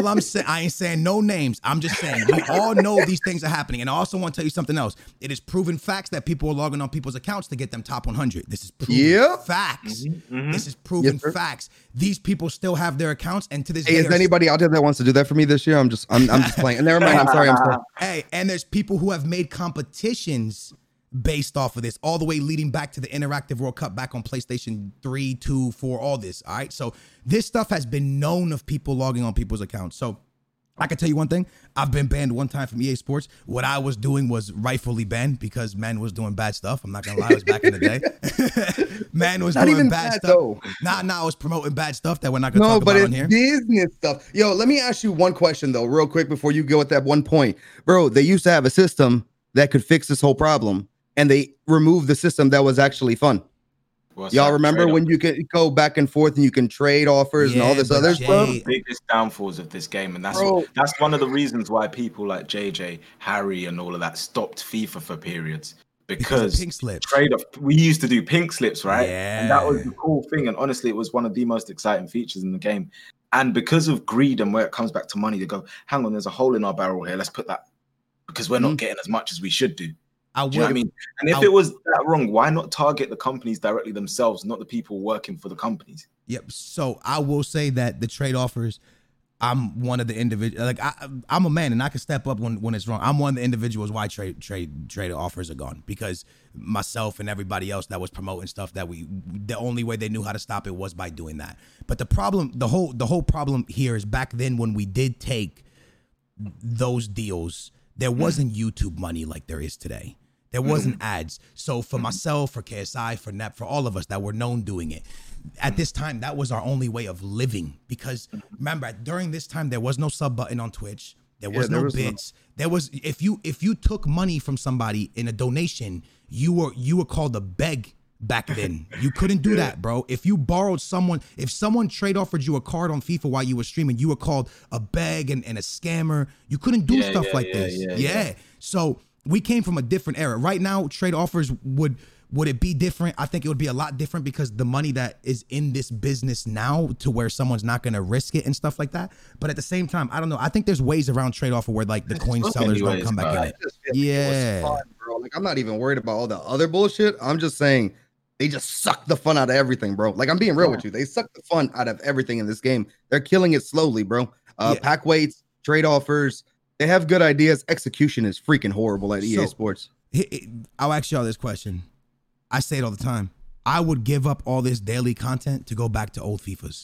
I ain't saying no names. I'm just saying we all know these things are happening. And I also want to tell you something else. It is proven facts that people are logging on people's accounts to get them top 100. This is proven facts. This is proven facts. These people still have their accounts, and to this day, is there anybody out there that wants to do that for me this year? I'm just playing. And never mind. I'm sorry. Hey, and there's people who have made competitions based off of this, all the way leading back to the Interactive World Cup back on PlayStation 3, 2, 4, all this. All right. So this stuff has been known of people logging on people's accounts. So I can tell you one thing. I've been banned one time from EA Sports. What I was doing was rightfully banned because man was doing bad stuff. I'm not going to lie. It was back in the day. Man was doing bad stuff. Though. Nah, I was promoting bad stuff that we're not going to talk about on here. Business stuff. Yo, let me ask you one question, though, real quick before you go at that one point. Bro, they used to have a system that could fix this whole problem, and they removed the system that was actually fun. Y'all remember when you could go back and forth and you can trade offers and all this other stuff? The biggest downfalls of this game, and that's one of the reasons why people like JJ, Harry, and all of that stopped FIFA for periods. Because pink slips. We used to do pink slips, right? Yeah. And that was the cool thing. And honestly, it was one of the most exciting features in the game. And because of greed and where it comes back to money, they go, hang on, there's a hole in our barrel here. Let's put that, because we're not getting as much as we should do. Do you know what I mean? And if it was that wrong, why not target the companies directly themselves, not the people working for the companies? Yep. So I will say that the trade offers, I'm one of the individuals. Like I'm a man, and I can step up when it's wrong. I'm one of the individuals why trade offers are gone, because myself and everybody else that was promoting stuff the only way they knew how to stop it was by doing that. But the whole problem here is back then when we did take those deals, there wasn't YouTube money like there is today. There wasn't ads. So for myself, for KSI, for Nep, for all of us that were known doing it, at this time, that was our only way of living. Because remember, during this time, there was no sub button on Twitch. There was no bits. There was, if you took money from somebody in a donation, you were called a beg back then. You couldn't do that, bro. If you borrowed if someone trade offered you a card on FIFA while you were streaming, you were called a beg and a scammer. You couldn't do stuff like this. Yeah. So we came from a different era. Right now, trade offers would it be different? I think it would be a lot different because the money that is in this business now to where someone's not going to risk it and stuff like that. But at the same time, I don't know. I think there's ways around trade offer where like the coin sellers don't come back in it. Yeah. Fun, bro. Like I'm not even worried about all the other bullshit. I'm just saying they just suck the fun out of everything, bro. Like I'm being real with you. They suck the fun out of everything in this game. They're killing it slowly, bro. Pack weights, trade offers. They have good ideas. Execution is freaking horrible at EA Sports. I'll ask y'all this question. I say it all the time. I would give up all this daily content to go back to old FIFAs.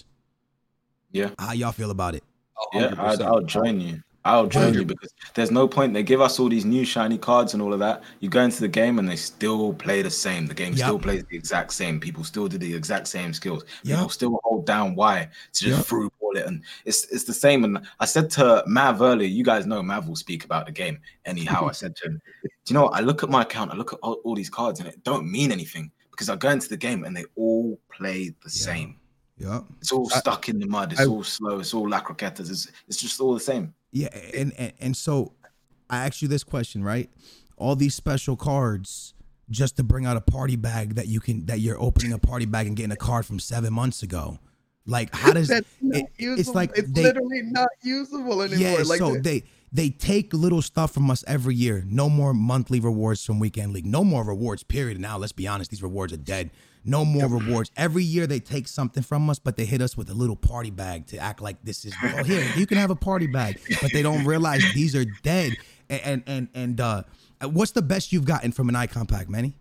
Yeah. How y'all feel about it? Yeah, I'll join you. I'll join you because there's no point. They give us all these new shiny cards and all of that. You go into the game and they still play the same. The game still plays the exact same. People still do the exact same skills. People still hold down Y to just through ball it. And it's the same. And I said to Mav earlier, you guys know Mav will speak about the game anyhow. I said to him, do you know what? I look at my account, I look at all these cards and it don't mean anything because I go into the game and they all play the same. Yeah. It's all stuck in the mud. It's all slow. It's all La Croquetas. It's just all the same. Yeah, and so I asked you this question, right? All these special cards just to bring out a party bag that you're opening a party bag and getting a card from 7 months ago. Like, how does it's like it's literally not usable anymore. Yeah, like so they take little stuff from us every year. No more monthly rewards from Weekend League. No more rewards, period. Now, let's be honest, these rewards are dead. No more rewards. Every year they take something from us, but they hit us with a little party bag to act like this is, oh, here, you can have a party bag. But they don't realize these are dead. And what's the best you've gotten from an icon pack, Manny?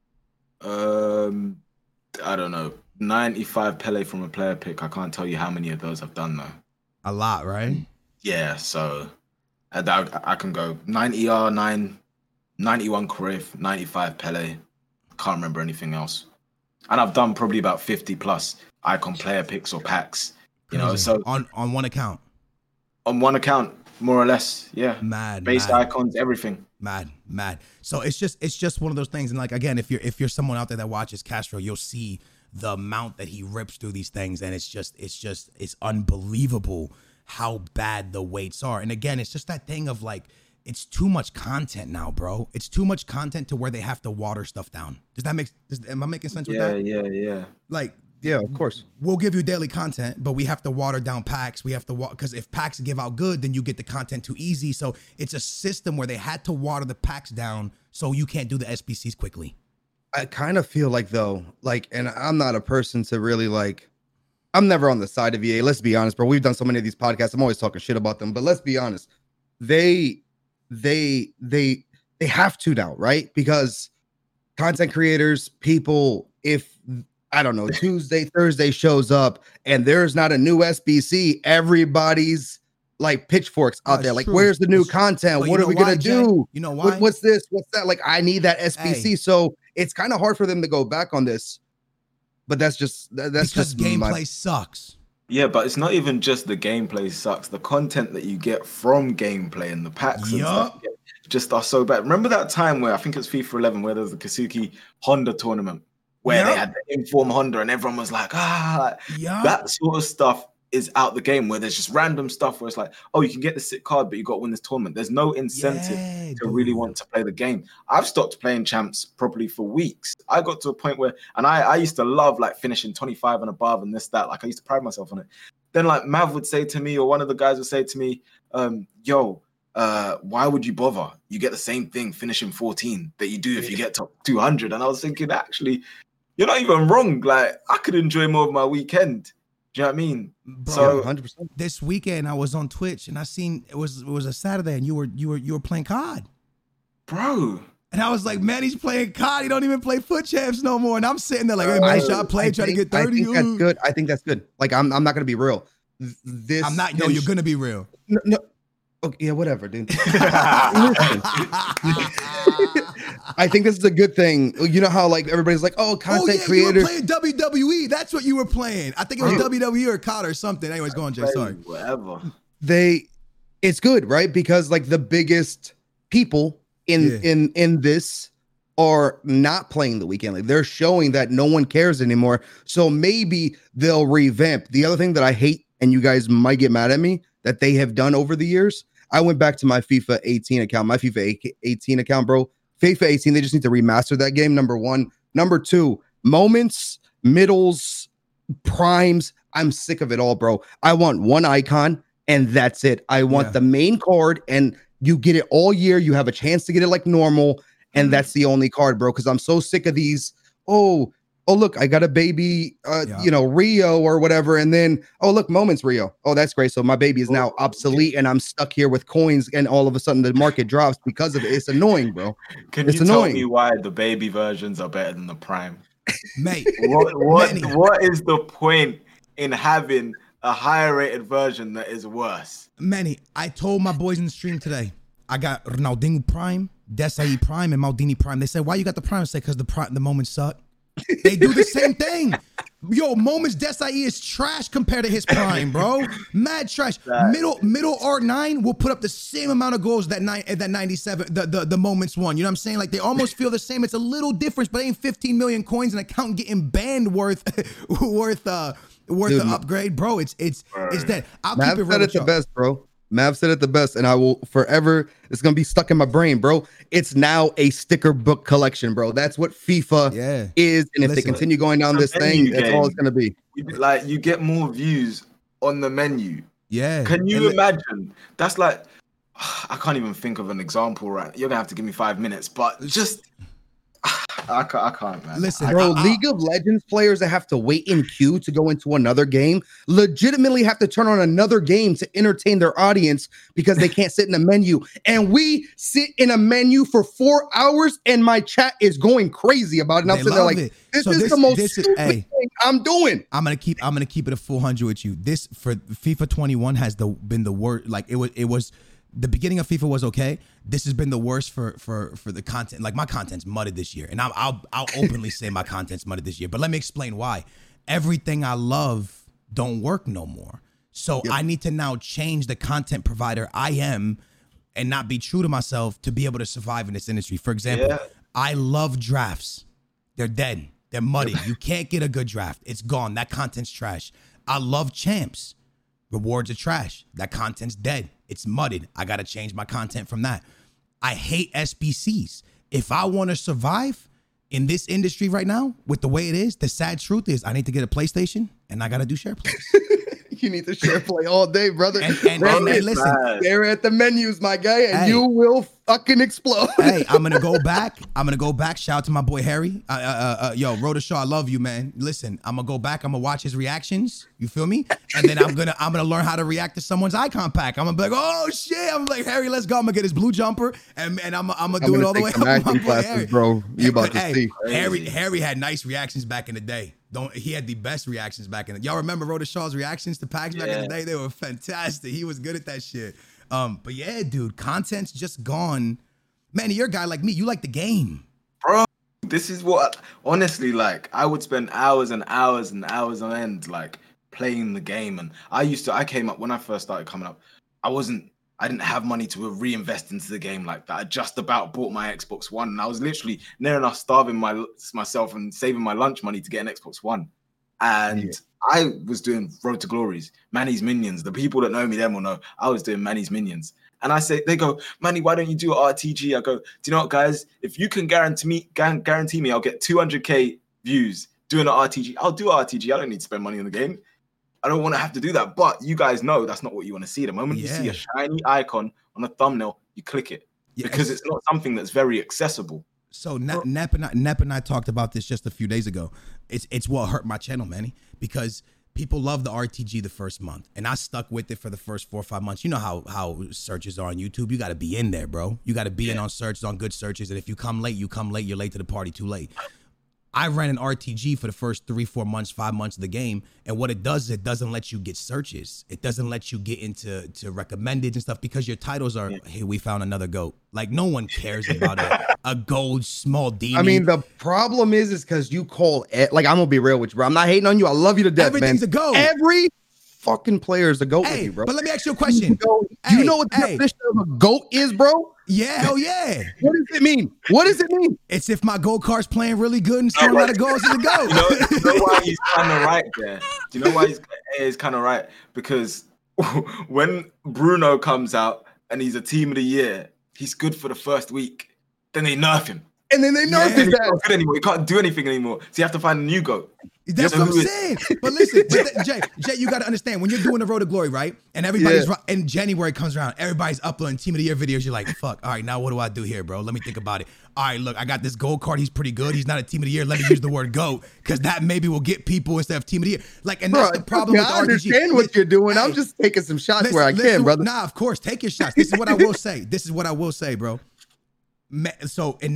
I don't know. 95 Pele from a player pick. I can't tell you how many of those I've done, though. A lot, right? Yeah, so I can go 90 R9, 91 Cruyff, 95 Pele. Can't remember anything else. And I've done probably about 50 plus icon player picks or packs, you know. So on one account. On one account, more or less, yeah. Mad. Icons, everything. Mad. So it's just one of those things. And like again, if you're someone out there that watches Castro, you'll see the amount that he rips through these things, and it's unbelievable how bad the weights are. And again, it's just that thing of like, it's too much content now, bro. It's too much content to where they have to water stuff down. Am I making sense with that? Yeah. Like, yeah, of course. We'll give you daily content, but we have to water down packs. We have to because if packs give out good, then you get the content too easy. So it's a system where they had to water the packs down so you can't do the SBCs quickly. I kind of feel like though, like, and I'm not a person to really like, I'm never on the side of EA. Let's be honest, bro. We've done so many of these podcasts. I'm always talking shit about them, but let's be honest. They have to now, right? Because content creators, people, if I don't know, Tuesday, Thursday shows up and there's not a new SBC, everybody's like pitchforks out there. Like, true. Where's the new content? What are we gonna do? You know why? What's this? What's that? Like, I need that SBC. Hey. So it's kind of hard for them to go back on this. But that's just because gameplay sucks. Yeah, but it's not even just the gameplay sucks. The content that you get from gameplay and the packs and stuff just are so bad. Remember that time where I think it's FIFA 11 where there's the Kazuki Honda tournament where they had the Inform Honda and everyone was like, that sort of stuff is out the game where there's just random stuff where it's like, oh, you can get the sick card, but you got to win this tournament. There's no incentive to really want to play the game. I've stopped playing champs properly for weeks. I got to a point where, and I used to love like finishing 25 and above and this, that, like I used to pride myself on it. Then like Mav would say to me, or one of the guys would say to me, why would you bother? You get the same thing finishing 14 that you do if you get top 200. And I was thinking, actually, you're not even wrong. Like I could enjoy more of my weekend Do you know what I mean? Bro, So 100%. this weekend I was on Twitch and I seen it was a Saturday and you were playing COD. bro. And I was like, man, he's playing COD. He don't even play Foot Champs no more. And I'm sitting there like, hey, man, should I play? Try to get 30. I think that's good. I think that's good. Like, I'm not gonna be real. This I'm not. No, you're gonna be real. No. Okay, yeah, whatever, dude. Listen. I think this is a good thing. You know how like everybody's like, oh, content creators. You were playing WWE. That's what you were playing. I think it was WWE or COD or something. Anyways, go on, Jay. Sorry. Whatever. It's good, right? Because like the biggest people in this are not playing the weekend. Like they're showing that no one cares anymore. So maybe they'll revamp. The other thing that I hate, and you guys might get mad at me, that they have done over the years. I went back to my FIFA 18 account, bro. FIFA 18, they just need to remaster that game, number one. Number two, moments, middles, primes. I'm sick of it all, bro. I want one icon, and that's it. I want the main card, and you get it all year. You have a chance to get it like normal, and that's the only card, bro, because I'm so sick of these, oh, look, I got a baby, Rio or whatever. And then, oh, look, Moments Rio. Oh, that's great. So my baby is now obsolete and I'm stuck here with coins and all of a sudden the market drops because of it. It's annoying, bro. It's annoying. Tell me why the baby versions are better than the prime? Mate. What is the point in having a higher rated version that is worse? Manny, I told my boys in the stream today, I got Ronaldinho Prime, Desai Prime, and Maldini Prime. They said, why you got the Prime? I said, because the moments suck. They do the same thing. Yo, Moments Desai is trash compared to his prime, bro. Mad trash. Middle R9 will put up the same amount of goals that 97 the Moments one. You know what I'm saying? Like they almost feel the same. It's a little difference, but it ain't 15 million coins an account getting banned worth the upgrade, bro. It's that. I'll Mav keep it real said it the best, bro. Mav said it the best, and I will forever. It's gonna be stuck in my brain, bro. It's now a sticker book collection, bro. That's what FIFA is, and if they continue going down this thing, that's all it's gonna be. Like you get more views on the menu. Yeah. Can you imagine? That's like I can't even think of an example. Right, you're gonna have to give me 5 minutes, but just. I can't, man. Listen, bro, League of Legends players that have to wait in queue to go into another game legitimately have to turn on another game to entertain their audience because they can't sit in a menu. And we sit in a menu for 4 hours and my chat is going crazy about it. And I'm sitting there like, this is the most stupid thing I'm doing. I'm gonna keep it a full 100 with you. This for FIFA 21 has been the worst. Like it was. The beginning of FIFA was okay. This has been the worst for the content. Like my content's mudded this year, and I'll openly say my content's mudded this year. But let me explain why. Everything I love don't work no more. So I need to now change the content provider I am, and not be true to myself to be able to survive in this industry. For example, I love drafts. They're dead. They're muddy. You can't get a good draft. It's gone. That content's trash. I love champs. Rewards are trash. That content's dead. It's mudded. I got to change my content from that. I hate SBCs. If I want to survive in this industry right now, with the way it is, the sad truth is I need to get a PlayStation and I got to do share plays. You need to share play all day, brother. And listen, they're at the menus, my guy, and you will fucking explode. Hey, I'm gonna go back. Shout out to my boy Harry. Yo, Rhoda Shaw, I love you, man. Listen, I'm gonna go back. I'm gonna watch his reactions. You feel me? And then I'm gonna learn how to react to someone's icon pack. I'm gonna be like, oh shit. I'm like, Harry, let's go. I'm gonna get his blue jumper, and I'm gonna do it all the way. Acting classes, bro. You about to see? Harry had nice reactions back in the day. He had the best reactions back in the. Y'all remember Rhoda Shaw's reactions to packs back in the day? They were fantastic. He was good at that shit. But yeah, dude, content's just gone. Man, you're a guy like me. You like the game, bro. This is what, honestly, like I would spend hours and hours and hours on end, like playing the game. And I came up when I first started coming up. I didn't have money to reinvest into the game like that. I just about bought my Xbox One, and I was literally near enough starving myself and saving my lunch money to get an Xbox One. And I was doing Road to Glories, Manny's Minions. The people that know me then will know I was doing Manny's Minions. And they go, Manny, why don't you do RTG? I go, do you know what, guys? If you can guarantee me I'll get 200K views doing an RTG, I'll do RTG. I don't need to spend money on the game. I don't want to have to do that. But you guys know that's not what you want to see. The moment you see a shiny icon on a thumbnail, you click it because it's not something that's very accessible. So Nep and I talked about this just a few days ago. It's what hurt my channel, Manny, because People love the RTG the first month, and I stuck with it for the first 4 or 5 months. You know how searches are on YouTube. You got to be in there, bro. You got to be in on searches, on good searches, and if you come late, you come late. You're late to the party, too late. I ran an RTG for the first 3, 4 months, 5 months of the game, and what it does is it doesn't let you get searches. It doesn't let you get into recommended and stuff because your titles are, hey, we found another GOAT. Like, no one cares about a gold small D. I mean, the problem is because you call it, like, I'm gonna be real with you, bro. I'm not hating on you. I love you to death, Everything's man. a GOAT. Every fucking player is a GOAT with you, bro. But let me ask you a question. You know what the definition of a GOAT is, bro? Yeah, hell yeah. What does it mean? What does it mean? It's if my gold card's playing really good and scoring a lot of goals, it's a GOAT. You know why he's kind of right there? Do you know why he's kind of right? Because when Bruno comes out and he's a team of the year, he's good for the first week. Then they nerf him. And then they nerf his He's not good anymore. He can't do anything anymore. So you have to find a new GOAT. That's what I'm saying. But listen, Jay, you got to understand, when you're doing the Road to Glory, right? And everybody's and January comes around, everybody's uploading Team of the Year videos. You're like, fuck, all right, now what do I do here, bro? Let me think about it. All right, look, I got this gold card. He's pretty good. He's not a Team of the Year. Let me use the word GOAT because that maybe will get people instead of Team of the Year. Like, and that's the problem with the I understand what you're doing. I'm just taking some shots where I can, brother. Nah, of course, take your shots. This is what I will say. Bro. So in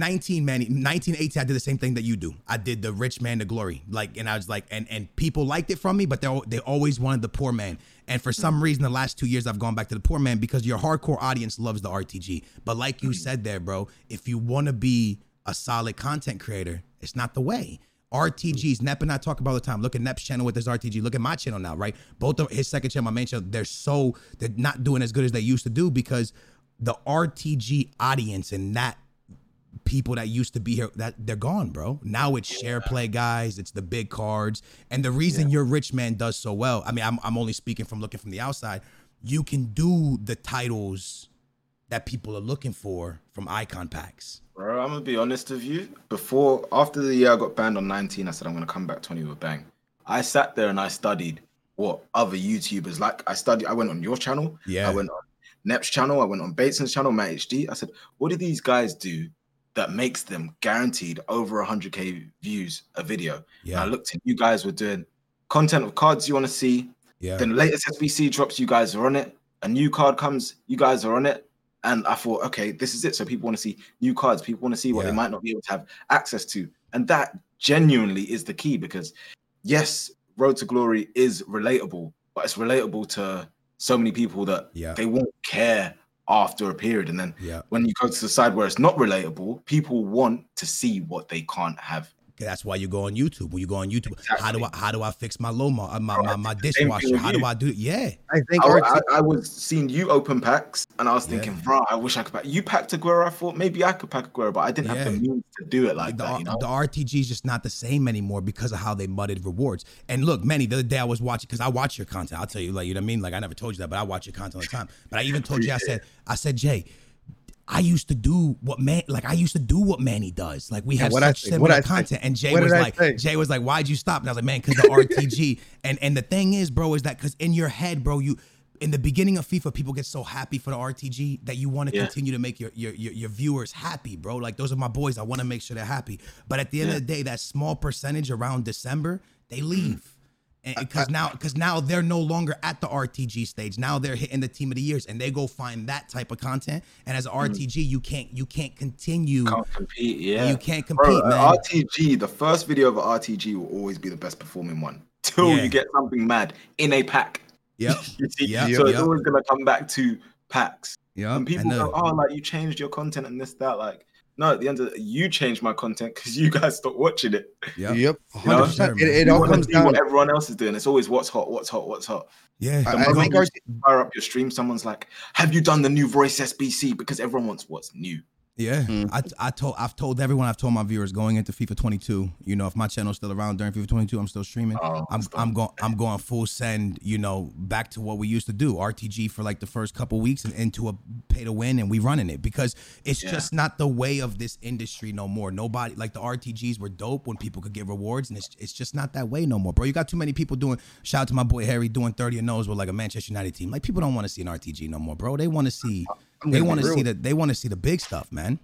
1918, I did the same thing that you do. I did the rich man to glory. Like, and I was like, and people liked it from me, but they always wanted the poor man. And for some reason, the last 2 years, I've gone back to the poor man because your hardcore audience loves the RTG. But like you said there, bro, if you want to be a solid content creator, it's not the way. RTGs, Nep and I talk about all the time. Look at Nep's channel with his RTG. Look at my channel now, right? Both of his second channel, my main channel, they're not doing as good as they used to do because the RTG audience and that people that used to be here, that they're gone, bro. Now it's share play guys, it's the big cards. And the reason your rich man does so well, I mean, I'm only speaking from looking from the outside. You can do the titles that people are looking for from icon packs. Bro, I'm gonna be honest with you. After the year I got banned on 19, I said I'm gonna come back 20 with a bang. I sat there and I studied what other YouTubers like. I went on your channel. Yeah. I went on Nep's channel. I went on Bateson's channel, Matt HD. I said, what do these guys do that makes them guaranteed over 100K views a video? Yeah. And I looked at you guys were doing content of cards you want to see. Yeah. Then the latest SBC drops, you guys are on it. A new card comes, you guys are on it. And I thought, okay, this is it. So people want to see new cards. People want to see what they might not be able to have access to. And that genuinely is the key because, yes, Road to Glory is relatable, but it's relatable to so many people that they won't care after a period. And then when you go to the side where it's not relatable, people want to see what they can't have. That's why you go on YouTube. When you go on YouTube, how do I fix my my dishwasher? How do I do it? Yeah. I think I was seeing you open packs and I was thinking, bro, I wish I could pack. You packed Aguero. I thought maybe I could pack Aguero, but I didn't have the means to do it like that. You know? The RTG is just not the same anymore because of how they mudded rewards. And look, Manny, the other day I was watching, because I watch your content. I'll tell you, like, you know what I mean? Like, I never told you that, but I watch your content all the time. But I even told you, I said, Jay, I used to do what Manny does. Like, we have such similar content. And Jay was like, why'd you stop? And I was like, man, because the RTG. And the thing is, bro, is that because in your head, bro, in the beginning of FIFA, people get so happy for the RTG that you want to continue to make your viewers happy, bro. Like, those are my boys. I want to make sure they're happy. But at the end of the day, that small percentage around December, they leave. Because now they're no longer at the RTG stage. Now they're hitting the Team of the Years, and they go find that type of content. And as an RTG, you can't continue. Can't compete. Yeah, you can't compete, man. RTG, the first video of an RTG will always be the best performing one till you get something mad in a pack. Yep. So it's always gonna come back to packs. Yeah. And people go, oh, like you changed your content and this, that, like. No, at the end of it, you changed my content because you guys stopped watching it. Yep. 100%. It all comes down to what everyone else is doing. It's always what's hot. Yeah. I think you fire up your stream, someone's like, have you done the new Royce SBC? Because everyone wants what's new. Yeah, I've told everyone, I've told my viewers going into FIFA 22, you know, if my channel's still around during FIFA 22, I'm still streaming. I'm going full send, you know, back to what we used to do, RTG for like the first couple weeks and into a pay to win, and we running it because it's just not the way of this industry no more. Nobody, like, the RTGs were dope when people could get rewards, and it's just not that way no more, bro. You got too many people doing, shout out to my boy Harry, doing 30-0s with like a Manchester United team. Like, people don't want to see an RTG no more, bro. They want to see the big stuff, man.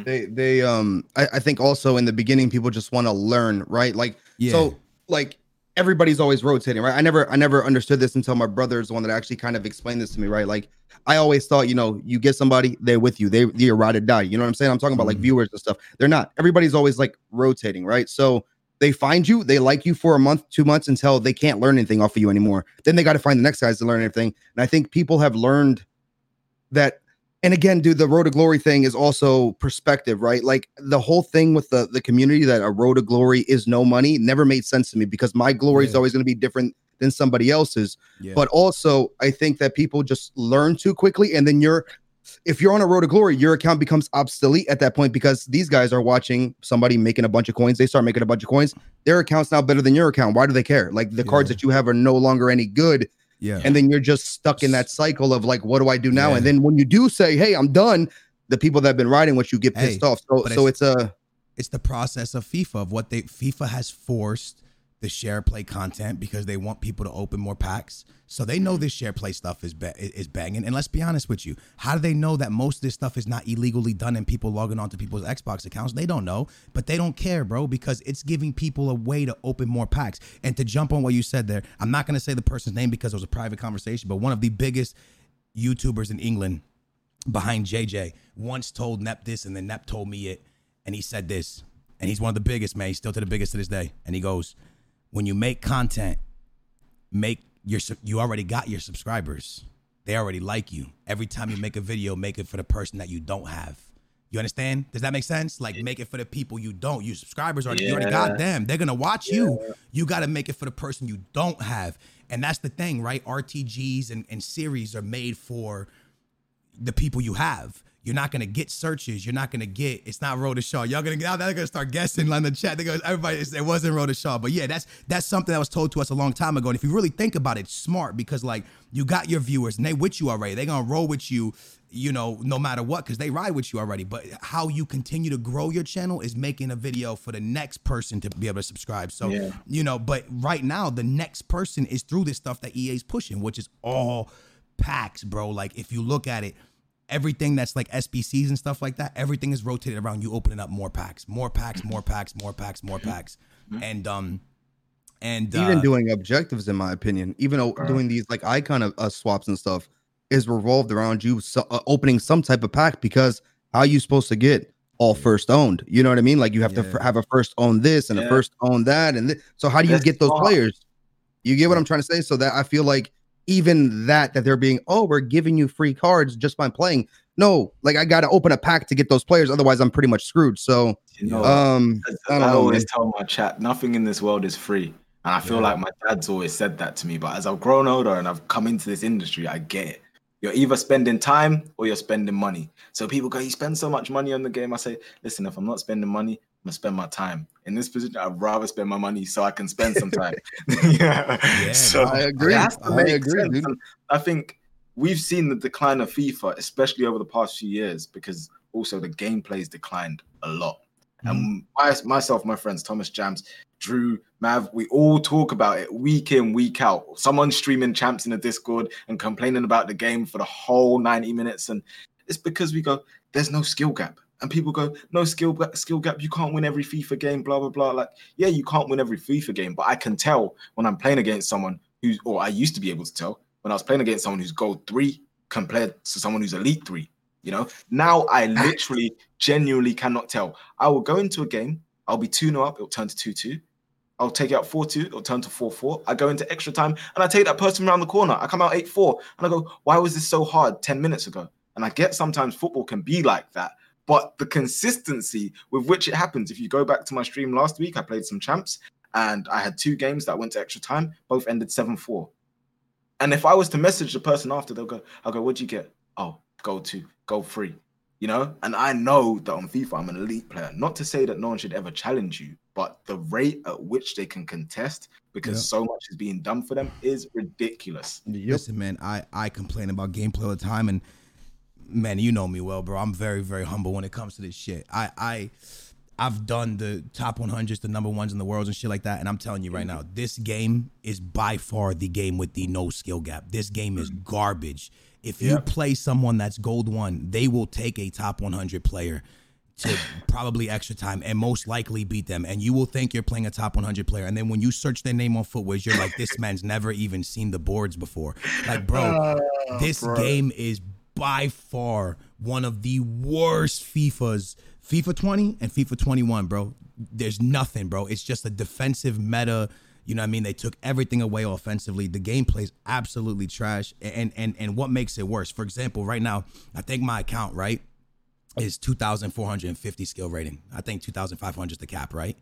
Mm-hmm. I think also in the beginning people just want to learn, right? Like, so like everybody's always rotating, right? I never understood this until my brother's the one that actually kind of explained this to me, right? Like I always thought, you know, you get somebody, they're with you, they're ride or die. You know what I'm saying? I'm talking about like viewers and stuff. They're not. Everybody's always like rotating, right? So they find you, they like you for a month, 2 months until they can't learn anything off of you anymore. Then they got to find the next guys to learn everything. And I think people have learned that. And again, dude, the Road to Glory thing is also perspective, right? Like the whole thing with the community that a Road to Glory is no money never made sense to me because my glory is always going to be different than somebody else's. Yeah. But also, I think that people just learn too quickly. And then if you're on a Road to Glory, your account becomes obsolete at that point because these guys are watching somebody making a bunch of coins. They start making a bunch of coins. Their account's now better than your account. Why do they care? Like the cards that you have are no longer any good. Yeah. And then you're just stuck in that cycle of like, what do I do now? Yeah. And then when you do say, hey, I'm done, the people that have been riding with you get pissed off. So it's the process of FIFA of what FIFA has forced the share play content because they want people to open more packs. So they know this share play stuff is banging. And let's be honest with you. How do they know that most of this stuff is not illegally done and people logging onto people's Xbox accounts? They don't know, but they don't care, bro, because it's giving people a way to open more packs. And to jump on what you said there, I'm not going to say the person's name because it was a private conversation, but one of the biggest YouTubers in England behind JJ once told Nep this, and then Nep told me it. And he said this, and he's one of the biggest, man. He's still to the biggest to this day. And he goes, when you make content, you already got your subscribers. They already like you. Every time you make a video, make it for the person that you don't have. You understand? Does that make sense? Like make it for the people you don't. Your subscribers you already got them. They're gonna watch you. You gotta make it for the person you don't have. And that's the thing, right? RTGs and series are made for the people you have. You're not gonna get searches. You're not gonna get. It's not Road to Shaw. Y'all gonna they're gonna start guessing on the chat. They go, everybody. It wasn't Road to Shaw. But yeah, that's something that was told to us a long time ago. And if you really think about it, it's smart because like you got your viewers and they with you already. They gonna roll with you, you know, no matter what, because they ride with you already. But how you continue to grow your channel is making a video for the next person to be able to subscribe. So you know, but right now the next person is through this stuff that EA's pushing, which is all packs, bro. Like if you look at it. Everything that's like SBCs and stuff like that, everything is rotated around you opening up more packs. And even doing objectives, in my opinion, even doing these like icon of swaps and stuff is revolved around you opening some type of pack because how are you supposed to get all first owned? You know what I mean? Like you have to have a first own this and a first own that. And so how do you get those players? You get what I'm trying to say? So that I feel like even that they're being, we're giving you free cards just by playing. No, like I got to open a pack to get those players. Otherwise I'm pretty much screwed. So, I always tell my chat, nothing in this world is free. And I feel like my dad's always said that to me. But as I've grown older and I've come into this industry, I get it. You're either spending time or you're spending money. So people go, you spend so much money on the game. I say, listen, if I'm not spending money, I'm gonna spend my time. In this position, I'd rather spend my money so I can spend some time. So I agree. Dude. I think we've seen the decline of FIFA, especially over the past few years, because also the gameplay's declined a lot. And myself, my friends, Thomas Jams, Drew, Mav, we all talk about it week in, week out. Someone streaming champs in the Discord and complaining about the game for the whole 90 minutes. And it's because we go, there's no skill gap. And people go, no skill gap. You can't win every FIFA game, blah, blah, blah. Like, yeah, you can't win every FIFA game, but I can tell when I'm playing against someone or I used to be able to tell when I was playing against someone who's gold 3 compared to someone who's elite 3. You know, now I literally genuinely cannot tell. I will go into a game, I'll be 2-0 up, it'll turn to 2-2. I'll take it out 4-2, it'll turn to 4-4. I go into extra time and I take that person around the corner. I come out 8-4 and I go, why was this so hard 10 minutes ago? And I get sometimes football can be like that. But the consistency with which it happens, if you go back to my stream last week, I played some champs and I had 2 games that went to extra time, both ended 7-4. And if I was to message the person after, I'll go, what'd you get? Oh, gold 2, gold 3, you know? And I know that on FIFA, I'm an elite player. Not to say that no one should ever challenge you, but the rate at which they can contest because so much is being done for them is ridiculous. Listen, man, I complain about gameplay all the time and man, you know me well, bro. I'm very, very humble when it comes to this shit. I've done the top 100s, the number ones in the world and shit like that. And I'm telling you right now, this game is by far the game with the no skill gap. This game is garbage. If you play someone that's gold 1, they will take a top 100 player to probably extra time and most likely beat them. And you will think you're playing a top 100 player. And then when you search their name on Footwiz, you're like, this man's never even seen the boards before. Like, bro, this game is by far one of the worst FIFAs. FIFA 20 and FIFA 21, bro. There's nothing, bro. It's just a defensive meta. You know what I mean? They took everything away offensively. The gameplay's absolutely trash. And what makes it worse? For example, right now, I think my account, right, is 2,450 skill rating. I think 2,500 is the cap, right?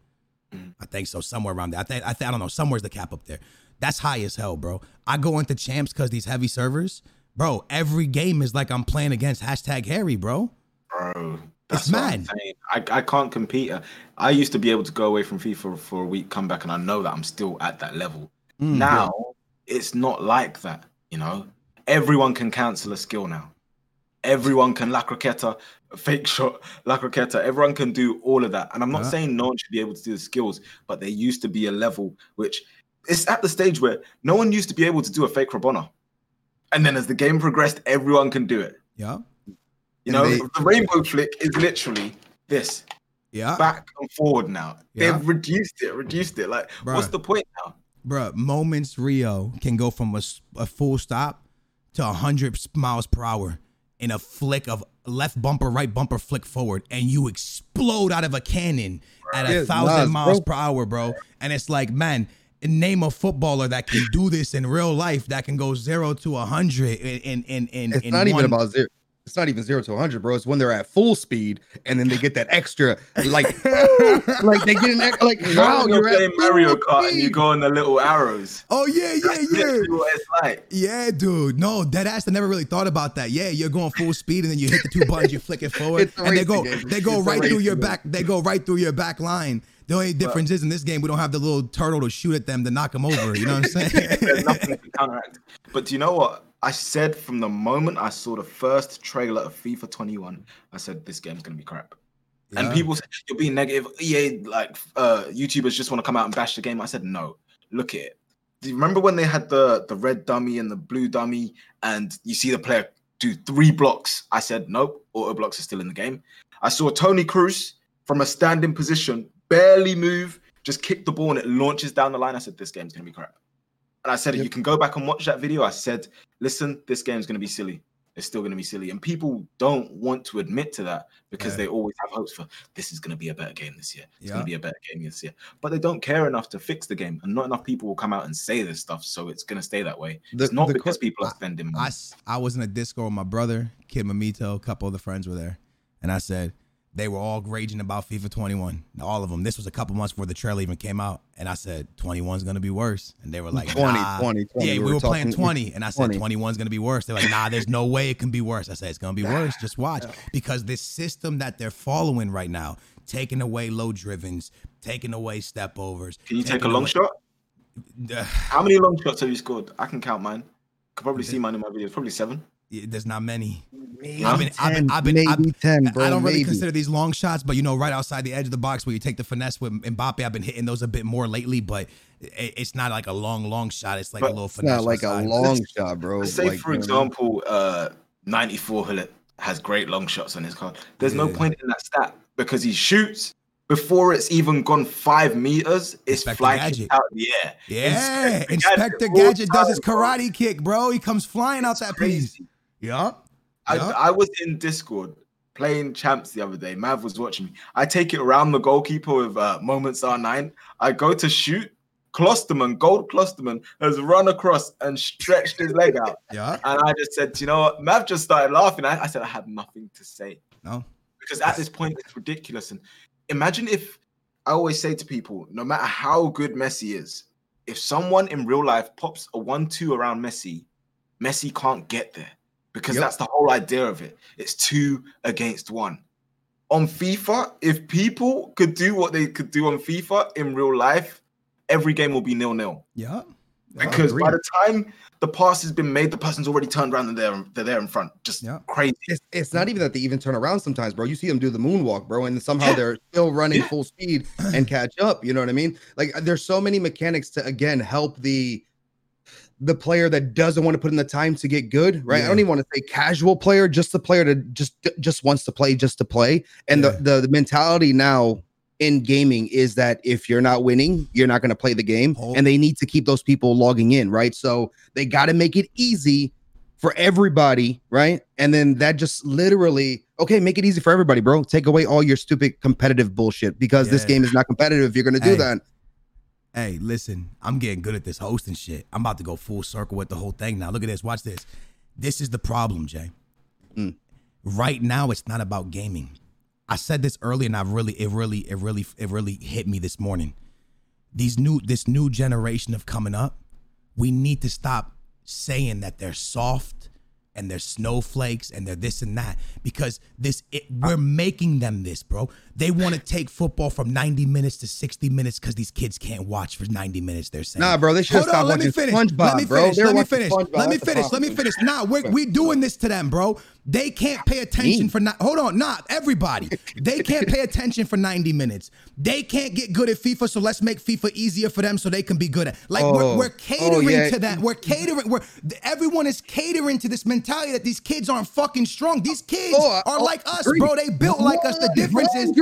I think so, somewhere around there. I don't know, somewhere's the cap up there. That's high as hell, bro. I go into champs because these heavy servers, bro, every game is like I'm playing against #Harry, bro. Bro. It's mad. I can't compete. I used to be able to go away from FIFA for a week, come back, and I know that I'm still at that level. Now, it's not like that, you know? Everyone can cancel a skill now. Everyone can La Croqueta, fake shot, La Croqueta. Everyone can do all of that. And I'm not saying no one should be able to do the skills, but there used to be a level which it's at the stage where no one used to be able to do a fake Rabona. And then as the game progressed, everyone can do it. Yeah. You know, the rainbow flick is literally this. Yeah. Back and forward now. Yeah. They've reduced it. Like, what's the point now? Bruh, Moments Rio can go from a full stop to 100 miles per hour in a flick of left bumper, right bumper, flick forward, and you explode out of a cannon at 1,000 miles per hour, bro. And it's like, man, name a footballer that can do this in real life that can go 0 to 100 in It's not even about zero. It's not even 0 to 100, bro. It's when they're at full speed and then they get that extra, like they get an like how you're playing Mario Kart and you go on the little arrows. Oh yeah. What it's like. Yeah, dude. No, dead ass. I never really thought about that. Yeah, you're going full speed and then you hit the two buttons, you flick it forward, and they go right through your back. They go right through your back line. The only difference is in this game we don't have the little turtle to shoot at them to knock them over. You know what I'm saying? There's nothing to counteract. But do you know what? I said from the moment I saw the first trailer of FIFA 21, I said this game's gonna be crap. Yeah. And people said you're being negative. EA, like YouTubers just want to come out and bash the game. I said no. Look at it. Do you remember when they had the red dummy and the blue dummy, and you see the player do 3 blocks? I said nope. Auto blocks are still in the game. I saw Toni Kroos from a standing position, barely move, just kick the ball and it launches down the line. I said this game's gonna be crap. And I said, you can go back and watch that video. I said, listen, this game's going to be silly. It's still going to be silly. And people don't want to admit to that because they always have hopes for this is going to be a better game this year. It's going to be a better game this year. But they don't care enough to fix the game. And not enough people will come out and say this stuff. So it's going to stay that way. It's not because people are spending money. I was in a Discord with my brother, Kid Mamito, a couple of the friends were there. And I said, they were all raging about FIFA 21. All of them. This was a couple months before the trailer even came out. And I said, 21's going to be worse. And they were like, 20. Yeah, we were playing 20. And I said, 21's going to be worse. They're like, nah, there's no way it can be worse. I said, it's going to be worse. Just watch. Because this system that they're following right now, taking away low drivens, taking away step overs. Can you take a long shot? How many long shots have you scored? I can count mine. Could probably see mine in my videos. Probably 7. There's not many. Maybe 10, bro. I don't really consider these long shots, but you know, right outside the edge of the box where you take the finesse with Mbappe, I've been hitting those a bit more lately, but it's not like a long shot. It's like a little finesse. It's not like a long shot, bro. Say, like, for example, 94 Hullet has great long shots on his card. There's no point in that stat because he shoots before it's even gone 5 meters. It's flying out in the air. Yeah, Inspector Gadget does his karate kick, bro. He comes flying out that piece. Yeah. I was in Discord playing champs the other day. Mav was watching me. I take it around the goalkeeper with Moments R9. I go to shoot. Klosterman, Gold Klosterman, has run across and stretched his leg out. Yeah. And I just said, you know what? Mav just started laughing. I said I had nothing to say. No. Because at this point, it's ridiculous. And imagine if, I always say to people, no matter how good Messi is, if someone in real life pops a 1-2 around Messi, Messi can't get there. Because that's the whole idea of it. It's 2 against 1. On FIFA, if people could do what they could do on FIFA in real life, every game will be 0-0. Yeah. Because by the time the pass has been made, the person's already turned around and they're there in front. Just crazy. It's not even that they even turn around sometimes, bro. You see them do the moonwalk, bro, and somehow they're still running full speed and catch up. You know what I mean? Like, there's so many mechanics to, again, help the the player that doesn't want to put in the time to get good, right? I don't even want to say casual player, just the player that just wants to play just to play. And the mentality now in gaming is that if you're not winning, you're not going to play the game, and they need to keep those people logging in, right? So they got to make it easy for everybody, right? And then that just literally, okay, make it easy for everybody, bro. Take away all your stupid competitive bullshit because this game is not competitive if you're going to do that. Hey, listen, I'm getting good at this hosting shit. I'm about to go full circle with the whole thing now. Look at this. Watch this. This is the problem, Jay. Right now, it's not about gaming. I said this earlier, and it really hit me this morning. This new generation of coming up, we need to stop saying that they're soft and they're snowflakes and they're this and that, because we're making them this, bro. They want to take football from 90 minutes to 60 minutes because these kids can't watch for 90 minutes, they're saying. Nah, bro, they should stop watching SpongeBob, bro. Let me finish. Nah, we doing this to them, bro. They can't pay attention for everybody. They can't pay attention for 90 minutes. They can't get good at FIFA, so let's make FIFA easier for them so they can be good at. We're catering to that. Everyone is catering to this mentality that these kids aren't fucking strong. These kids are like us, bro. They built like us. The difference is,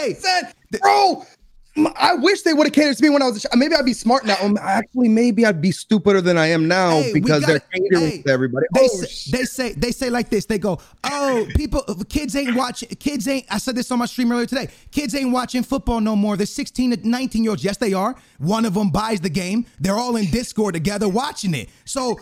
bro, I wish they would have catered to me when I was a child. Maybe I'd be smart now. Actually, maybe I'd be stupider than I am now because they're catering to everybody. They say like this. They go, kids ain't. I said this on my stream earlier today. Kids ain't watching football no more. They're 16 to 19-year-olds. Yes, they are. One of them buys the game. They're all in Discord together watching it. So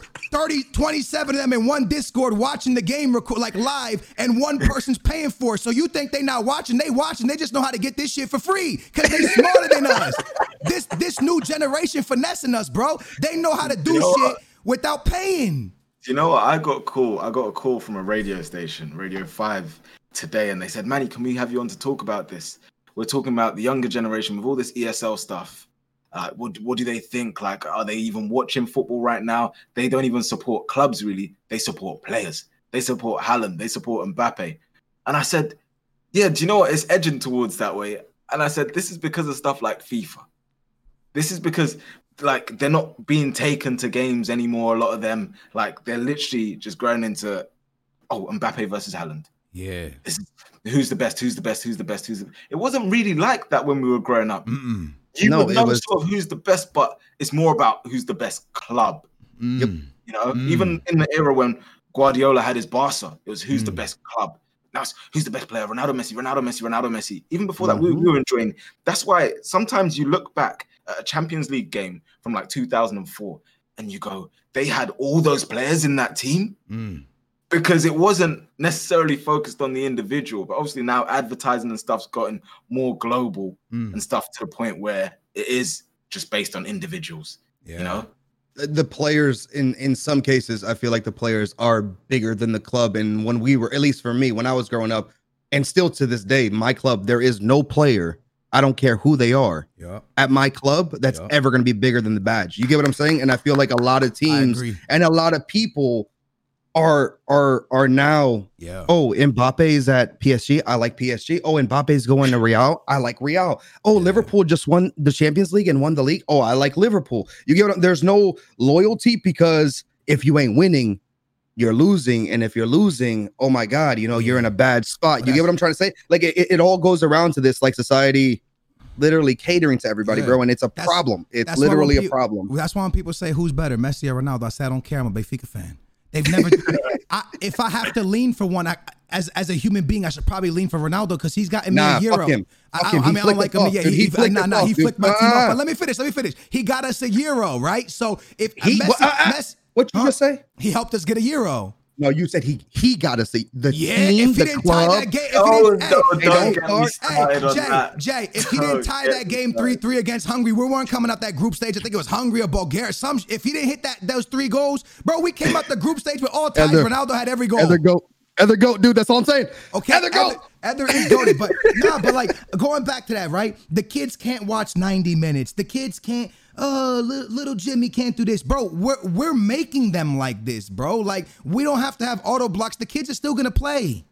27 of them in one Discord watching the game like live, and one person's paying for it. So you think they not watching? They watching. They just know how to get this shit for free because they smarter than us. This new generation finessing us, bro. They know how to do shit without paying. You know what? I got a call from a radio station, Radio 5, today, and they said, Manny, can we have you on to talk about this? We're talking about the younger generation with all this ESL stuff. What do they think? Like, are they even watching football right now? They don't even support clubs, really. They support players. They support Haaland. They support Mbappe. And I said, yeah, do you know what? It's edging towards that way. And I said, this is because of stuff like FIFA. This is because, like, they're not being taken to games anymore. A lot of them, like, they're literally just growing into, Mbappe versus Haaland. Yeah. Who's the best? It wasn't really like that when we were growing up. Mm-mm. You would know sort of who's the best, but it's more about who's the best club. Yep. You know, even in the era when Guardiola had his Barca, it was who's the best club. Now it's who's the best player? Ronaldo, Messi. Even before that, we were enjoying. That's why sometimes you look back at a Champions League game from like 2004 and you go, they had all those players in that team. Because it wasn't necessarily focused on the individual, but obviously now advertising and stuff's gotten more global and stuff to the point where it is just based on individuals. You know, the players in some cases, I feel like the players are bigger than the club. And when we were, at least for me, when I was growing up, and still to this day, my club, there is no player, I don't care who they are, at my club that's ever going to be bigger than the badge. You get what I'm saying? And I feel like a lot of teams and a lot of people are now, Mbappe is at PSG. I like PSG. Mbappe is going to Real. I like Real. Liverpool just won the Champions League and won the league. I like Liverpool. You get there's no loyalty because if you ain't winning, you're losing. And if you're losing, oh my God, you're in a bad spot. You get what I'm trying to say? Like it all goes around to this, like society literally catering to everybody, bro. And it's a problem. It's literally a problem. That's why when people say who's better, Messi or Ronaldo, I say I don't care. I'm a Benfica fan. They've never. If I have to lean for one, as a human being, I should probably lean for Ronaldo because he's gotten me a Euro. Fuck him. I don't like him. Yeah, he flicked my team off. But let me finish. He got us a Euro, right? So if Messi, what you just say? He helped us get a Euro. No, you said he got us the team, if he didn't club. Tie that game, Jay, if he didn't tie that game 3-3 against Hungary, we weren't coming out that group stage. I think it was Hungary or Bulgaria. If he didn't hit those 3 goals, bro, we came out the group stage with all ties. Ronaldo had every goal. Other goat, dude. That's all I'm saying. Okay, Ether is goated, but like going back to that, right? The kids can't watch 90 minutes. The kids can't. Little Jimmy can't do this, bro. We're making them like this, bro. Like we don't have to have auto blocks. The kids are still gonna play.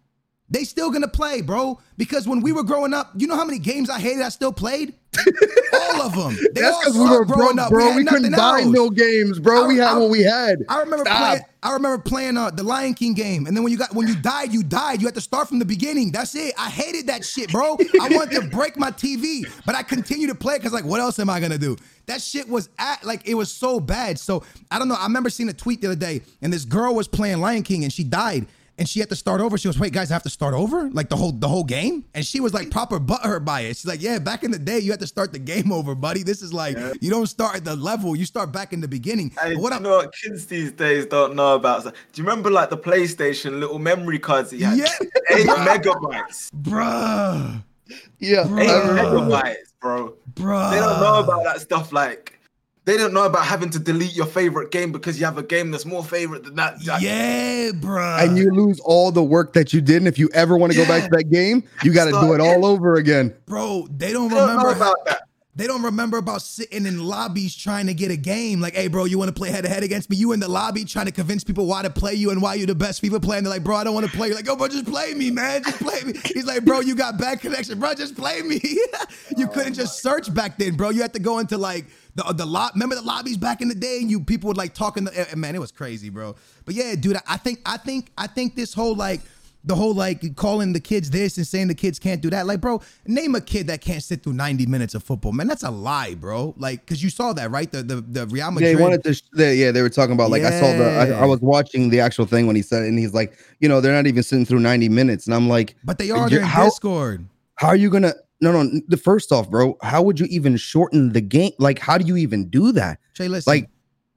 They still gonna play, bro. Because when we were growing up, you know how many games I hated I still played? All of them. That's because we were broke, bro. We couldn't buy no games, bro. We had what we had. I remember playing the Lion King game, and then when you died. You had to start from the beginning. That's it. I hated that shit, bro. I wanted to break my TV, but I continued to play because like, what else am I gonna do? That shit was it was so bad. So I don't know. I remember seeing a tweet the other day, and this girl was playing Lion King, and she died. And she had to start over. She goes, wait, guys, I have to start over? Like the whole game? And she was like proper butthurt by it. She's like, yeah, back in the day, you had to start the game over, buddy. This is like, you don't start at the level. You start back in the beginning. Hey, you know what kids these days don't know about? Do you remember like the PlayStation little memory cards that you had? Yeah. 8 megabytes. Bruh. Yeah. 8 megabytes, bro. Bruh. They don't know about that stuff like... They don't know about having to delete your favorite game because you have a game that's more favorite than that. Yeah, bro. And you lose all the work that you did. And if you ever want to go back to that game, you got to do it all over again. Bro, they don't remember about that. They don't remember about sitting in lobbies trying to get a game. Like, hey, bro, you want to play head-to-head against me? You in the lobby trying to convince people why to play you and why you're the best FIFA player. And they're like, bro, I don't want to play. You're like, yo, bro, just play me, man. Just play me. He's like, bro, you got bad connection. Bro, just play me. You couldn't just search back then, bro. You had to go into like the lot. Remember the lobbies back in the day? And people would like talk in the man, it was crazy, bro. But yeah, dude, I think this whole like the whole like calling the kids this and saying the kids can't do that. Like, bro, name a kid that can't sit through 90 minutes of football, man. That's a lie, bro. Like, cause you saw that, right? The Real Madrid. Yeah, he wanted to. They were talking about like I saw I was watching the actual thing when he said it, and he's like, you know, they're not even sitting through 90 minutes, and I'm like, but they are. They're in Discord. How are you gonna? No. The first off, bro, how would you even shorten the game? Like, how do you even do that? Jay, listen. Like,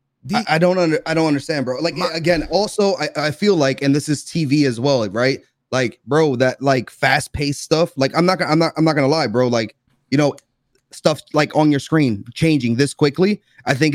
I don't understand, bro. Like, again, also, I feel like, and this is TV as well, right? Like, bro, that like fast paced stuff. Like, I'm not gonna lie, bro. Like, you know, stuff like on your screen changing this quickly, I think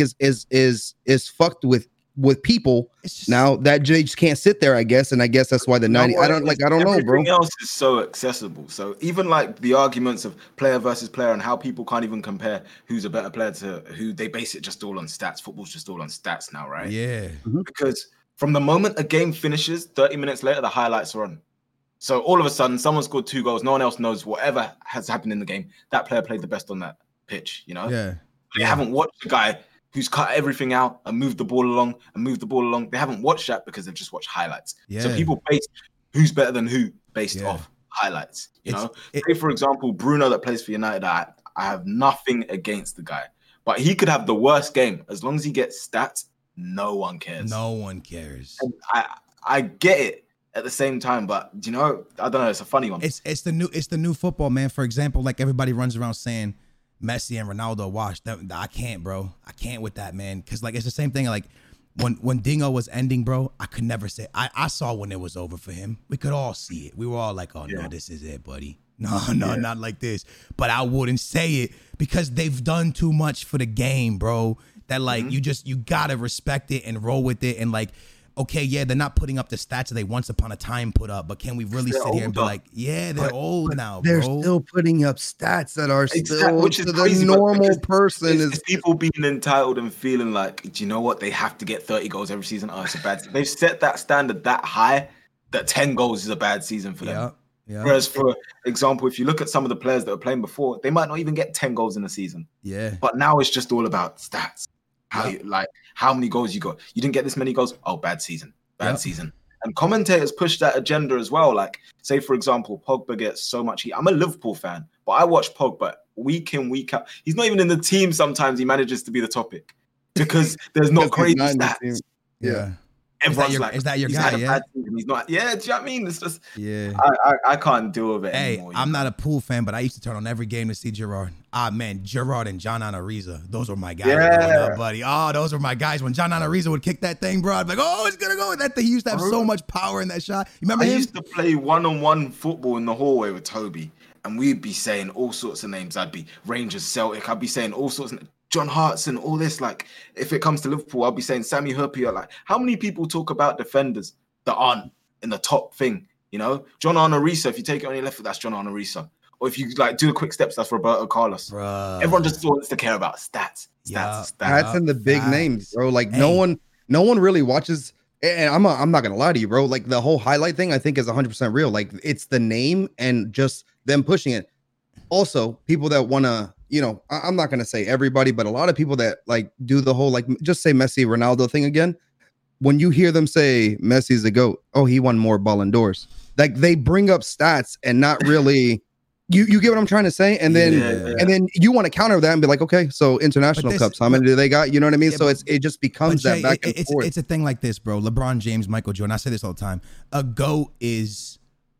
is fucked with people now that they just can't sit there, I guess. And I guess that's why the 90. I don't know, bro. Everything else is so accessible. So even like the arguments of player versus player and how people can't even compare who's a better player to who, they base it just all on stats. Football's just all on stats now, right? Yeah. Because from the moment a game finishes, 30 minutes later, the highlights are on. So all of a sudden, someone scored 2 goals. No one else knows whatever has happened in the game. That player played the best on that pitch, you know? Yeah. They haven't watched the guy who's cut everything out and moved the ball along. They haven't watched that because they've just watched highlights. Yeah. So people base who's better than who based off highlights. You know, say for example, Bruno that plays for United. I have nothing against the guy, but he could have the worst game as long as he gets stats. No one cares. No one cares. And I get it at the same time, but you know, I don't know. It's a funny one. It's the new football, man. For example, like everybody runs around saying Messi and Ronaldo washed. I can't, bro. I can't with that, man. Because like it's the same thing. Like when Dingo was ending, bro, I could never say. I saw when it was over for him. We could all see it. We were all like, oh no, this is it, buddy. No, not like this. But I wouldn't say it because they've done too much for the game, bro. That like you gotta respect it and roll with it and like. Okay, yeah, they're not putting up the stats that they once upon a time put up, but can we really sit here and be like, yeah, they're old now, bro. They're still putting up stats that are still which is to crazy, the normal person. Is people being entitled and feeling like, do you know what? They have to get 30 goals every season. Oh, it's a bad season. They've set that standard that high that 10 goals is a bad season for them. Yeah. Whereas, for example, if you look at some of the players that were playing before, they might not even get 10 goals in a season. Yeah. But now it's just all about stats. How many goals you got? You didn't get this many goals. Oh, bad season. Bad season. And commentators push that agenda as well. Like, say, for example, Pogba gets so much heat. I'm a Liverpool fan, but I watch Pogba week in, week out. He's not even in the team sometimes. He manages to be the topic because there's not crazy stats. Yeah. Everyone's is that your he's guy? Had a bad season. He's not. Yeah, do you know what I mean? It's just. Yeah. I can't deal with it anymore. I'm not a Pool fan, but I used to turn on every game to see Gerrard. Man, Gerrard and John Anariza. Those were my guys growing up, buddy. Oh, those were my guys. When John Anariza would kick that thing, bro, I'd be like, oh, it's gonna go. That thing, he used to have so much power in that shot. You remember him? I used to play one-on-one football in the hallway with Toby, and we'd be saying all sorts of names. I'd be Rangers, Celtic. I'd be saying all sorts of John Hartson, all this. Like, if it comes to Liverpool, I'll be saying Sammy Huppier. Like, how many people talk about defenders that aren't in the top thing? You know, John Arnorisa, if you take it on your left foot, that's John Arnorisa. Or if you like do the quick steps, that's Roberto Carlos. Bruh. Everyone just wants to care about stats. That's in the big names, bro. Like no one really watches. And I'm not gonna lie to you, bro. Like the whole highlight thing, I think is 100% real. Like it's the name and just them pushing it. Also, people that wanna, I'm not gonna say everybody, but a lot of people that like do the whole like just say Messi, Ronaldo thing again. When you hear them say Messi's the GOAT, oh, he won more Ballon d'Ors. Like they bring up stats and not really. You get what I'm trying to say, and then you want to counter that and be like, okay, so international cups, how many do they got? You know what I mean? So it just becomes that back and forth. It's a thing like this, bro. LeBron James, Michael Jordan. I say this all the time. A GOAT is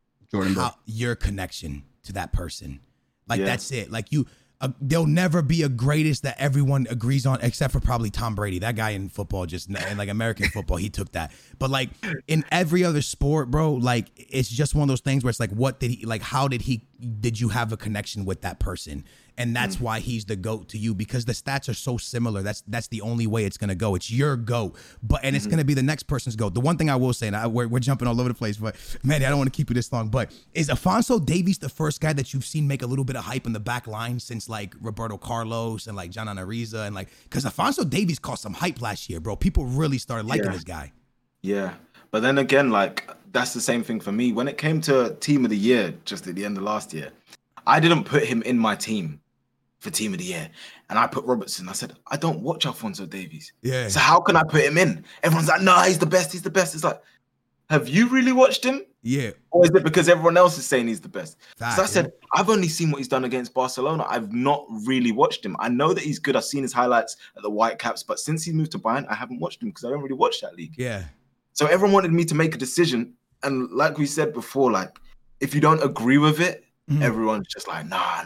your connection to that person. Like that's it. Like there'll never be a greatest that everyone agrees on, except for probably Tom Brady. That guy in football, in like American football, he took that. But like in every other sport, bro, like it's just one of those things where it's like, how did you have a connection with that person? And that's why he's the GOAT to you, because the stats are so similar. That's the only way it's gonna go. It's your GOAT, and it's gonna be the next person's GOAT. The one thing I will say, and we're jumping all over the place, but Manny, I don't want to keep you this long. But is Alphonso Davies the first guy that you've seen make a little bit of hype in the back line since like Roberto Carlos and like John Ariza and like, because Alphonso Davies caused some hype last year, bro. People really started liking this guy. Yeah, but then again, like that's the same thing for me. When it came to Team of the Year, just at the end of last year, I didn't put him in my team for Team of the Year, and I put Robertson. I said, I don't watch Alphonso Davies. Yeah. So how can I put him in? Everyone's like, no, he's the best. He's the best. It's like, have you really watched him? Yeah. Or is it because everyone else is saying he's the best? So I said, I've only seen what he's done against Barcelona. I've not really watched him. I know that he's good. I've seen his highlights at the Whitecaps, but since he moved to Bayern, I haven't watched him because I don't really watch that league. Yeah. So everyone wanted me to make a decision. And like we said before, like, if you don't agree with it, everyone's just like, nah.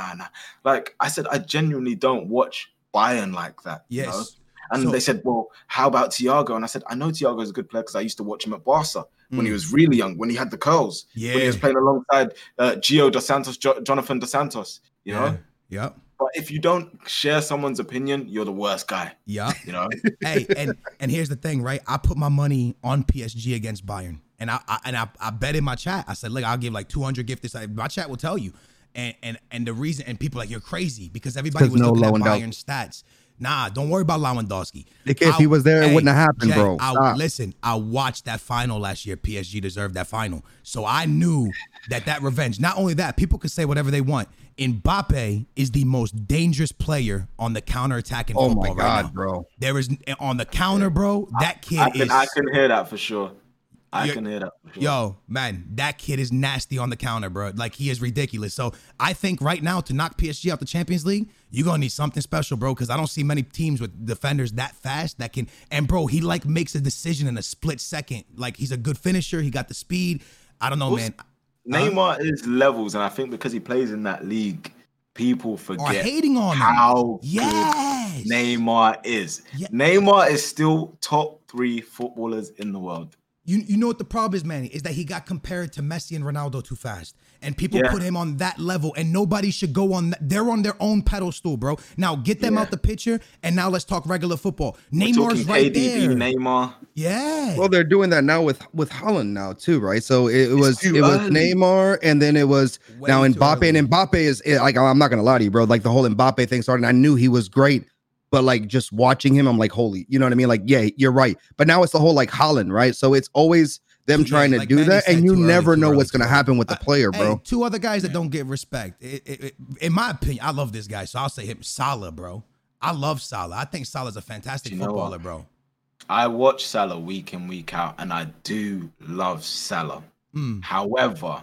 Like I said, I genuinely don't watch Bayern like that. Yes. You know? And they said, well, how about Thiago? And I said, I know Thiago is a good player because I used to watch him at Barca when he was really young, when he had the curls, when he was playing alongside Gio Dos Santos, Jonathan Dos Santos, you know? Yeah. But if you don't share someone's opinion, you're the worst guy. Yeah. You know? Hey, and here's the thing, right? I put my money on PSG against Bayern. And I bet in my chat, I said, look, I'll give like 200 gifts. My chat will tell you. And the reason, and people are like, you're crazy because everybody was looking at Bayern stats. Nah, don't worry about Lewandowski. If he was there, it wouldn't have happened, bro. Listen, I watched that final last year. PSG deserved that final. So I knew that revenge. Not only that, people could say whatever they want. Mbappe is the most dangerous player on the counterattack in football right now. Bro. There is on the counter, bro. That kid I can hear that for sure. I can hear that for sure. Yo, man, that kid is nasty on the counter, bro. Like, he is ridiculous. So I think right now to knock PSG out the Champions League, you're going to need something special, bro, because I don't see many teams with defenders that fast that can. And, bro, he, like, makes a decision in a split second. Like, he's a good finisher. He got the speed. I don't know, man. Neymar is levels, and I think because he plays in that league, people forget hating on how good Neymar is. Yeah. Neymar is still top 3 footballers in the world. You know what the problem is, Manny, is that he got compared to Messi and Ronaldo too fast. And people put him on that level, and nobody should go on that. They're on their own pedestal, bro. Now get them out the picture, and now let's talk regular football. Neymar's right there. Neymar. Yeah. Well, they're doing that now with Haaland now too, right? So it was Neymar, and then it was now Mbappe, and Mbappe is like, I'm not gonna lie to you, bro. Like the whole Mbappe thing started, and I knew he was great. But like just watching him, I'm like, holy, you know what I mean? Like, yeah, you're right. But now it's the whole like Haaland, right? So it's always them trying to do that, and you never know what's going to happen with the player, bro. Two other guys that don't get respect. In my opinion, I love this guy, so I'll say him, Salah, bro. I love Salah. I think Salah's a fantastic footballer, bro. I watch Salah week in, week out, and I do love Salah. However,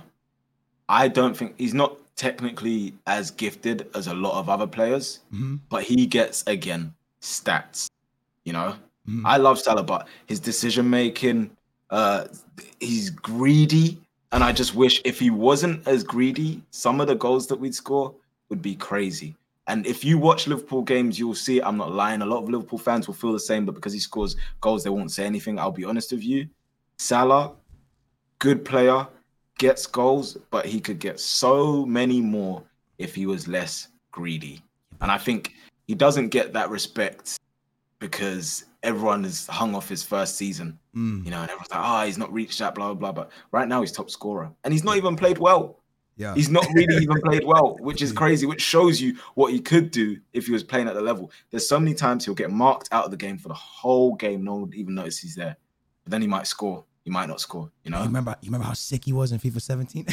I don't think he's not technically as gifted as a lot of other players, but he gets, again, stats, you know? I love Salah, but his decision making, he's greedy, and I just wish if he wasn't as greedy, some of the goals that we'd score would be crazy. And if you watch Liverpool games, you'll see it. I'm not lying. A lot of Liverpool fans will feel the same, but because he scores goals, they won't say anything. I'll be honest with you. Salah, good player, gets goals, but he could get so many more if he was less greedy. And I think he doesn't get that respect because everyone is hung off his first season, you know, and everyone's like, he's not reached that, blah, blah, blah. But right now he's top scorer and he's not even played well. Yeah, he's not really even played well, which is crazy, which shows you what he could do if he was playing at the level. There's so many times he'll get marked out of the game for the whole game. No one would even notice he's there. but then he might score. He might not score, you know? You remember how sick he was in FIFA 17?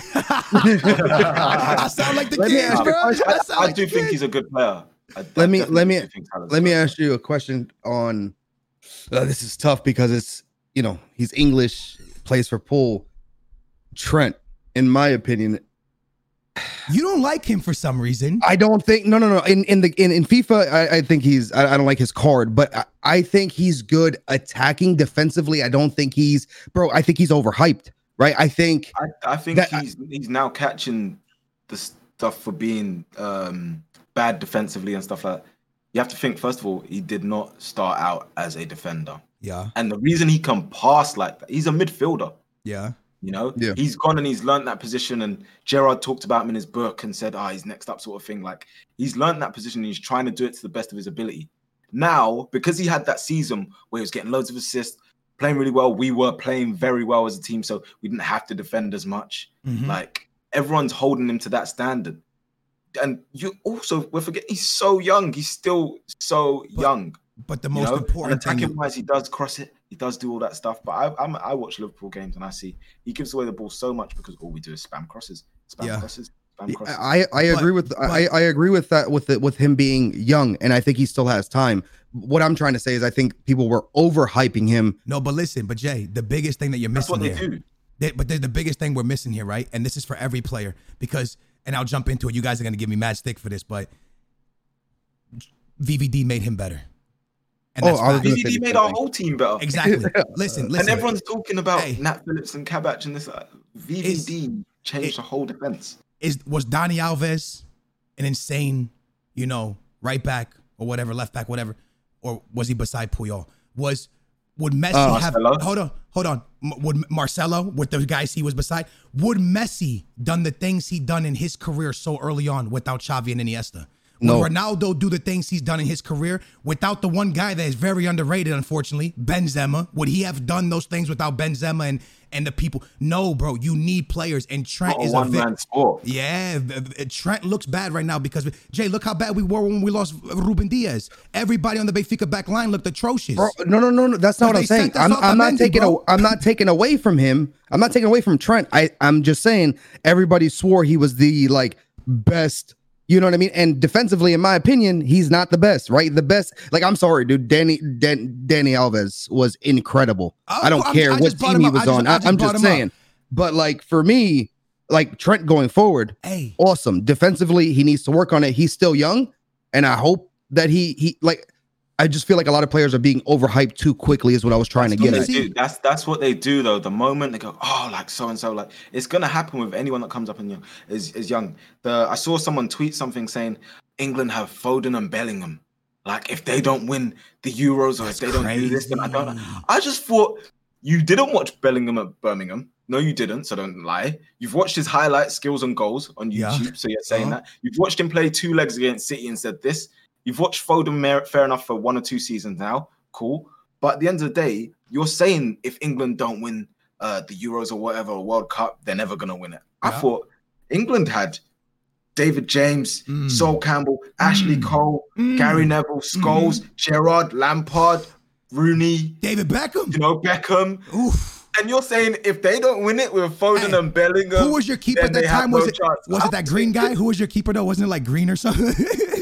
I sound like the kid, bro. I do think he's a good player. Let me ask you a question on this is tough because it's, you know, he's English, plays for Poole. Trent, in my opinion, you don't like him for some reason. I don't think no. In FIFA, I think I don't like his card, but I think he's good attacking defensively. I don't think I think he's overhyped, right? I think he's now catching the stuff for being bad defensively and stuff like that. You have to think, first of all, he did not start out as a defender. Yeah. And the reason he can pass like that, he's a midfielder. Yeah. You know, he's gone and he's learned that position. And Gerrard talked about him in his book and said, he's next up sort of thing. Like, he's learned that position and he's trying to do it to the best of his ability. Now, because he had that season where he was getting loads of assists, playing really well, we were playing very well as a team, so we didn't have to defend as much. Mm-hmm. Like, everyone's holding him to that standard. And we're forgetting he's so young. He's still so young. But the most important thing, attacking-wise, he does cross it. He does do all that stuff. But I watch Liverpool games and I see he gives away the ball so much because all we do is spam crosses. I agree with that with him being young, and I think he still has time. What I'm trying to say is I think people were overhyping him. No, but listen, Jay, the biggest thing that you're missing here. But the biggest thing we're missing here, right? And this is for every player because, and I'll jump into it. You guys are gonna give me mad stick for this, but VVD made him better. And VVD made our whole team better. Exactly. Listen. And everyone's talking about Nat Phillips and Kabach and this. VVD changed the whole defense. Was Dani Alves an insane, right back or whatever, left back, whatever, or was he beside Puyol? Would Messi have? Hold on. Would Marcelo, with the guys he was beside, would Messi done the things he done in his career so early on without Xavi and Iniesta? Would Ronaldo do the things he's done in his career without the one guy that is very underrated, unfortunately, Benzema? Would he have done those things without Benzema and the people? No, bro. You need players, and Trent is a one-man sport. Yeah, Trent looks bad right now because Jay, look how bad we were when we lost Ruben Diaz. Everybody on the Benfica back line looked atrocious. Bro, no. That's not what I'm saying. I'm not taking away from him. I'm not taking away from Trent. I'm just saying everybody swore he was the best. You know what I mean? And defensively, in my opinion, he's not the best, right? The best, I'm sorry, dude. Dani Alves was incredible. I don't care what team he was on. I'm just saying. But for me, Trent going forward, awesome. Defensively, he needs to work on it. He's still young, and I hope that I just feel like a lot of players are being overhyped too quickly is what I was trying to get at. That's what they do, though. The moment they go, so-and-so, it's going to happen with anyone that comes up and is young. I saw someone tweet something saying, England have Foden and Bellingham. If they don't win the Euros or if they don't do this, then I don't know. I just thought, you didn't watch Bellingham at Birmingham. No, you didn't, so don't lie. You've watched his highlights, skills and goals on YouTube, so you're saying that. You've watched him play 2 legs against City and said this. You've watched Foden, fair enough, for 1 or 2 seasons now. Cool. But at the end of the day, you're saying if England don't win the Euros or whatever, or World Cup, they're never going to win it. Yeah. I thought England had David James, Sol Campbell, Ashley Cole, Gary Neville, Scholes, Gerrard, Lampard, Rooney. David Beckham. Beckham. Oof. And you're saying if they don't win it with Foden and Bellingham, who was your keeper at that time? Was it that green guy? Who was your keeper though? Wasn't it Green or something?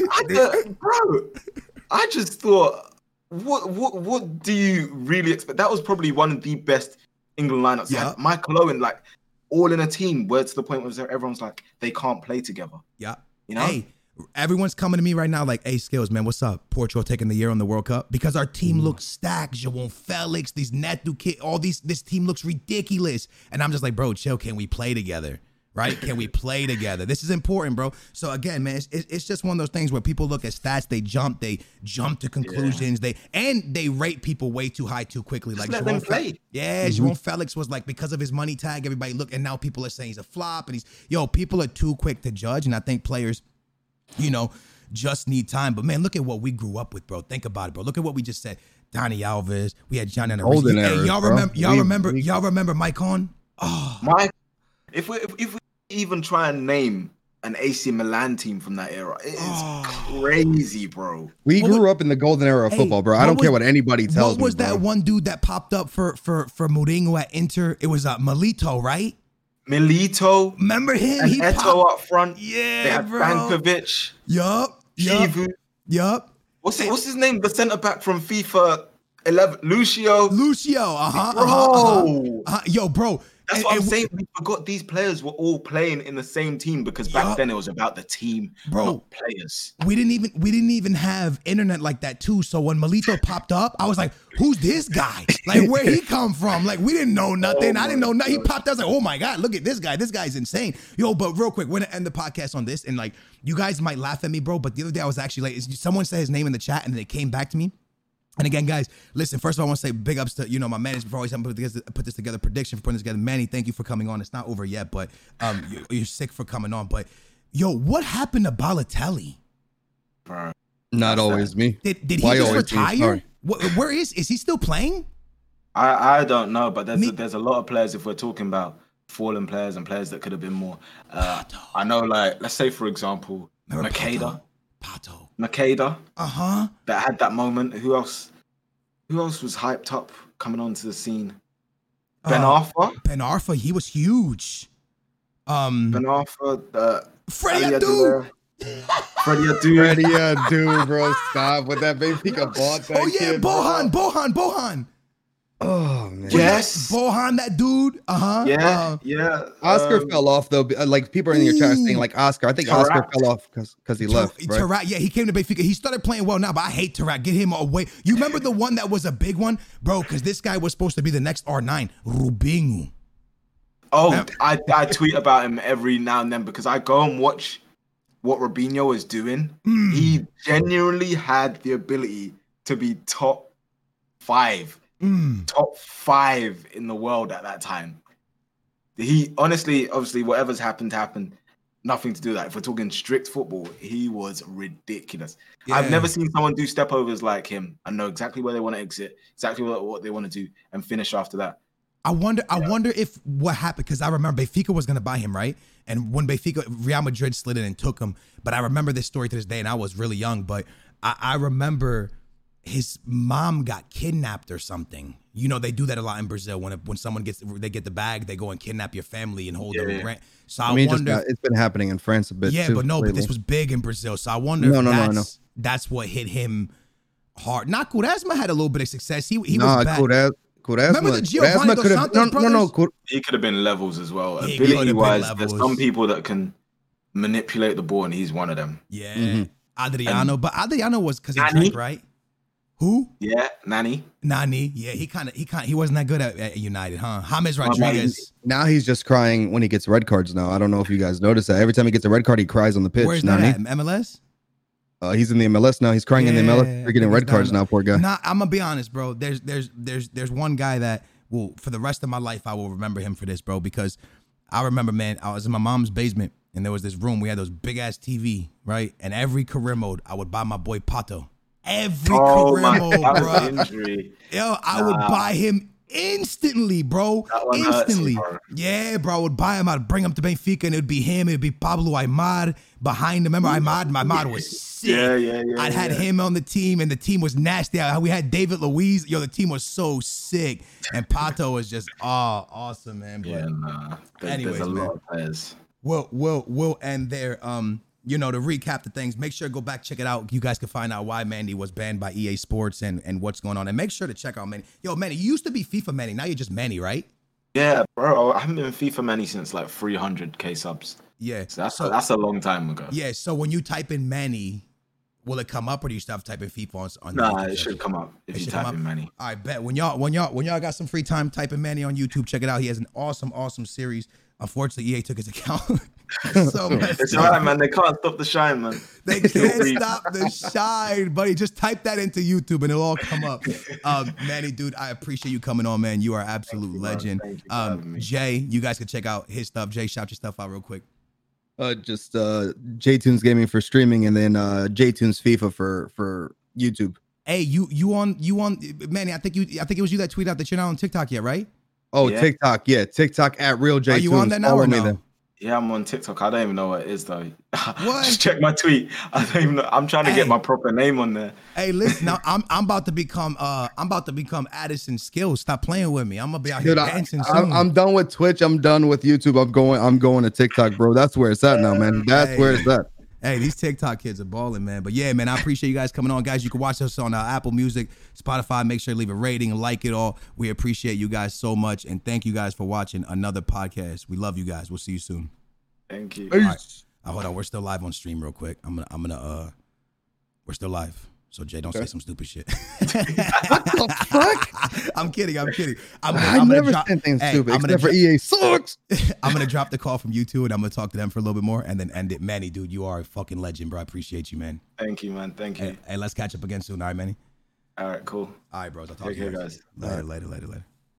I just thought, what do you really expect? That was probably one of the best England lineups. Yeah, Michael Owen, all in a team. Where to the point where everyone's they can't play together. Yeah, Hey, everyone's coming to me right now hey, Skills, man, what's up? Portugal taking the year on the World Cup because our team looks stacked. João Felix, these Neto kid, this team looks ridiculous, and I'm just bro, chill. Can we play together? Right? Can we play together? This is important, bro. So again, man, it's just one of those things where people look at stats, they jump to conclusions, they rate people way too high too quickly. Just let them play. João Felix was because of his money tag, everybody look, and now people are saying he's a flop, and people are too quick to judge, and I think players, just need time. But man, look at what we grew up with, bro. Think about it, bro. Look at what we just said. Dani Alves, we had John and y'all remember Mike Hahn? Mike, if we even try and name an AC Milan team from that era. It is crazy, bro. We grew up in the golden era of football, bro. I don't care what anybody tells me. What was that one dude that popped up for Mourinho at Inter? It was Milito, right? Milito. Remember him? And Eto'o up front. Yeah, they had bro. Bankovic. Yup. What's his name? The centre back from FIFA 11, Lucio. Yo, bro. That's what I'm saying. We forgot these players were all playing in the same team because back then it was about the team, not players. We didn't even have internet like that too. So when Milito popped up, I was like, "Who's this guy? Like, where he come from?" Like, we didn't know nothing. I didn't know nothing. He popped up. I was like, "Oh my god, look at this guy! This guy's insane." Yo, but real quick, we're gonna end the podcast on this, and like, you guys might laugh at me, bro. But the other day I was actually like, someone said his name in the chat, and then it came back to me. And again, guys, listen, first of all, I want to say big ups to, my management for always helping put this together, prediction for putting this together. Manny, thank you for coming on. It's not over yet, but you're sick for coming on. But, yo, what happened to Balotelli? Not always me. Did he just retire? Where is he still playing? I don't know, but there's a lot of players, if we're talking about fallen players and players that could have been more. I know, like, let's say, for example, Makeda. Makeda. That had that moment. Who else was hyped up coming onto the scene? Ben Arfa. Ben Arfa, he was huge. Ben Arfa. Freddie Adu. Freddie Adu, bro. Stop with that. Benfica bought that. Oh yeah, kid, Bohan. Oh man. Yes. Bohan, that dude. Yeah. Oscar fell off though. Like people are in your chat saying like Oscar. I think Oscar fell off because he left. Right? Tarak, yeah, he came to Benfica. He started playing well now, but I hate Tarak. Get him away. You remember the one that was a big one, bro? Because this guy was supposed to be the next R9, Rubinho. Oh, I tweet about him every now and then because I go and watch what Rubinho is doing. He genuinely had the ability to be top 5 in the world at that time. He obviously, whatever's happened. Nothing to do with that. If we're talking strict football, he was ridiculous. Yeah. I've never seen someone do step overs like him. I know exactly where they want to exit, exactly what they want to do, and finish after that. I wonder if what happened, because I remember Benfica was going to buy him, right? And when Real Madrid slid in and took him, but I remember this story to this day, and I was really young, but I remember his mom got kidnapped or something. You know, they do that a lot in Brazil. When someone they get the bag, they go and kidnap your family and hold them. So I wonder. It's been happening in France a bit. Yeah, too, but lately. this was big in Brazil. So I wonder if that's what hit him hard. Not Quaresma had a little bit of success. He was bad. Quaresma. Remember the Giovanni Dos Santos brothers? He could have been levels as well. Ability-wise, there's some people that can manipulate the ball, and he's one of them. Yeah, Adriano. But Adriano was because he drank, right? Who? Yeah, Nani. Yeah, he wasn't that good at United, huh? James Rodriguez. Now he's just crying when he gets red cards now. I don't know if you guys noticed that. Every time he gets a red card, he cries on the pitch. Where's that at? MLS? He's in the MLS now. He's crying in the MLS. They're getting red cards now, poor guy. Nah, I'm gonna be honest, bro. There's one guy that will, for the rest of my life, I will remember him for this, bro, because I remember, man, I was in my mom's basement and there was this room. We had those big ass TV, right? And every career mode, I would buy my boy Pato. Every career mode, bro. Yo, I would buy him instantly, bro. Instantly. Yeah, bro. I would buy him. I'd bring him to Benfica, and it would be him. It would be Pablo Aimar behind him. Remember Aimar? Aimar was sick. Yeah. I had him on the team, and the team was nasty. We had David Luiz. Yo, the team was so sick. And Pato was just awesome, man. But there's a lot of players. We'll end there. To recap the things, make sure to go back, check it out. You guys can find out why Manny was banned by EA Sports and what's going on. And make sure to check out Manny. Yo, Manny, you used to be FIFA Manny. Now you're just Manny, right? Yeah, bro. I haven't been FIFA Manny since like 300k subs. Yeah. So that's a long time ago. Yeah. So when you type in Manny, will it come up or do you start typing FIFA on Nah, it should come up if you type in Manny. I bet. When y'all got some free time, type in Manny on YouTube. Check it out. He has an awesome series. Unfortunately, EA took his account. It's all right, man. They can't stop the shine, man. They can't stop the shine, buddy. Just type that into YouTube and it'll all come up. Manny, dude, I appreciate you coming on, man. You are an absolute legend. Jay, you guys can check out his stuff. Jay, shout your stuff out real quick. Just JTunes Gaming for streaming, and then JTunes FIFA for YouTube. Hey, you on Manny? I think it was you that tweeted out that you're not on TikTok yet, right? Oh, yeah. TikTok at Real JTunes. Are you on that now or no? Yeah, I'm on TikTok. I don't even know what it is though. What? Just check my tweet. I don't even know. I'm trying to get my proper name on there. Hey, listen, now I'm about to become Addison Skills. Stop playing with me. I'm gonna be out here dancing soon. I'm done with Twitch. I'm done with YouTube. I'm going to TikTok, bro. That's where it's at now, man. That's where it's at. Hey, these TikTok kids are balling, man. But yeah, man, I appreciate you guys coming on. Guys, you can watch us on Apple Music, Spotify. Make sure to leave a rating and like it all. We appreciate you guys so much. And thank you guys for watching another podcast. We love you guys. We'll see you soon. Thank you. All right. Hold on. We're still live on stream real quick. We're still live. So Jay, don't say some stupid shit. What the fuck? I'm kidding. I never said things stupid except for EA sucks. I'm gonna drop the call from you two, and I'm gonna talk to them for a little bit more, and then end it. Manny, dude, you are a fucking legend, bro. I appreciate you, man. Thank you, man. Thank you. Hey, let's catch up again soon, all right, Manny? All right, cool. All right, bros. I'll talk to you guys. Later.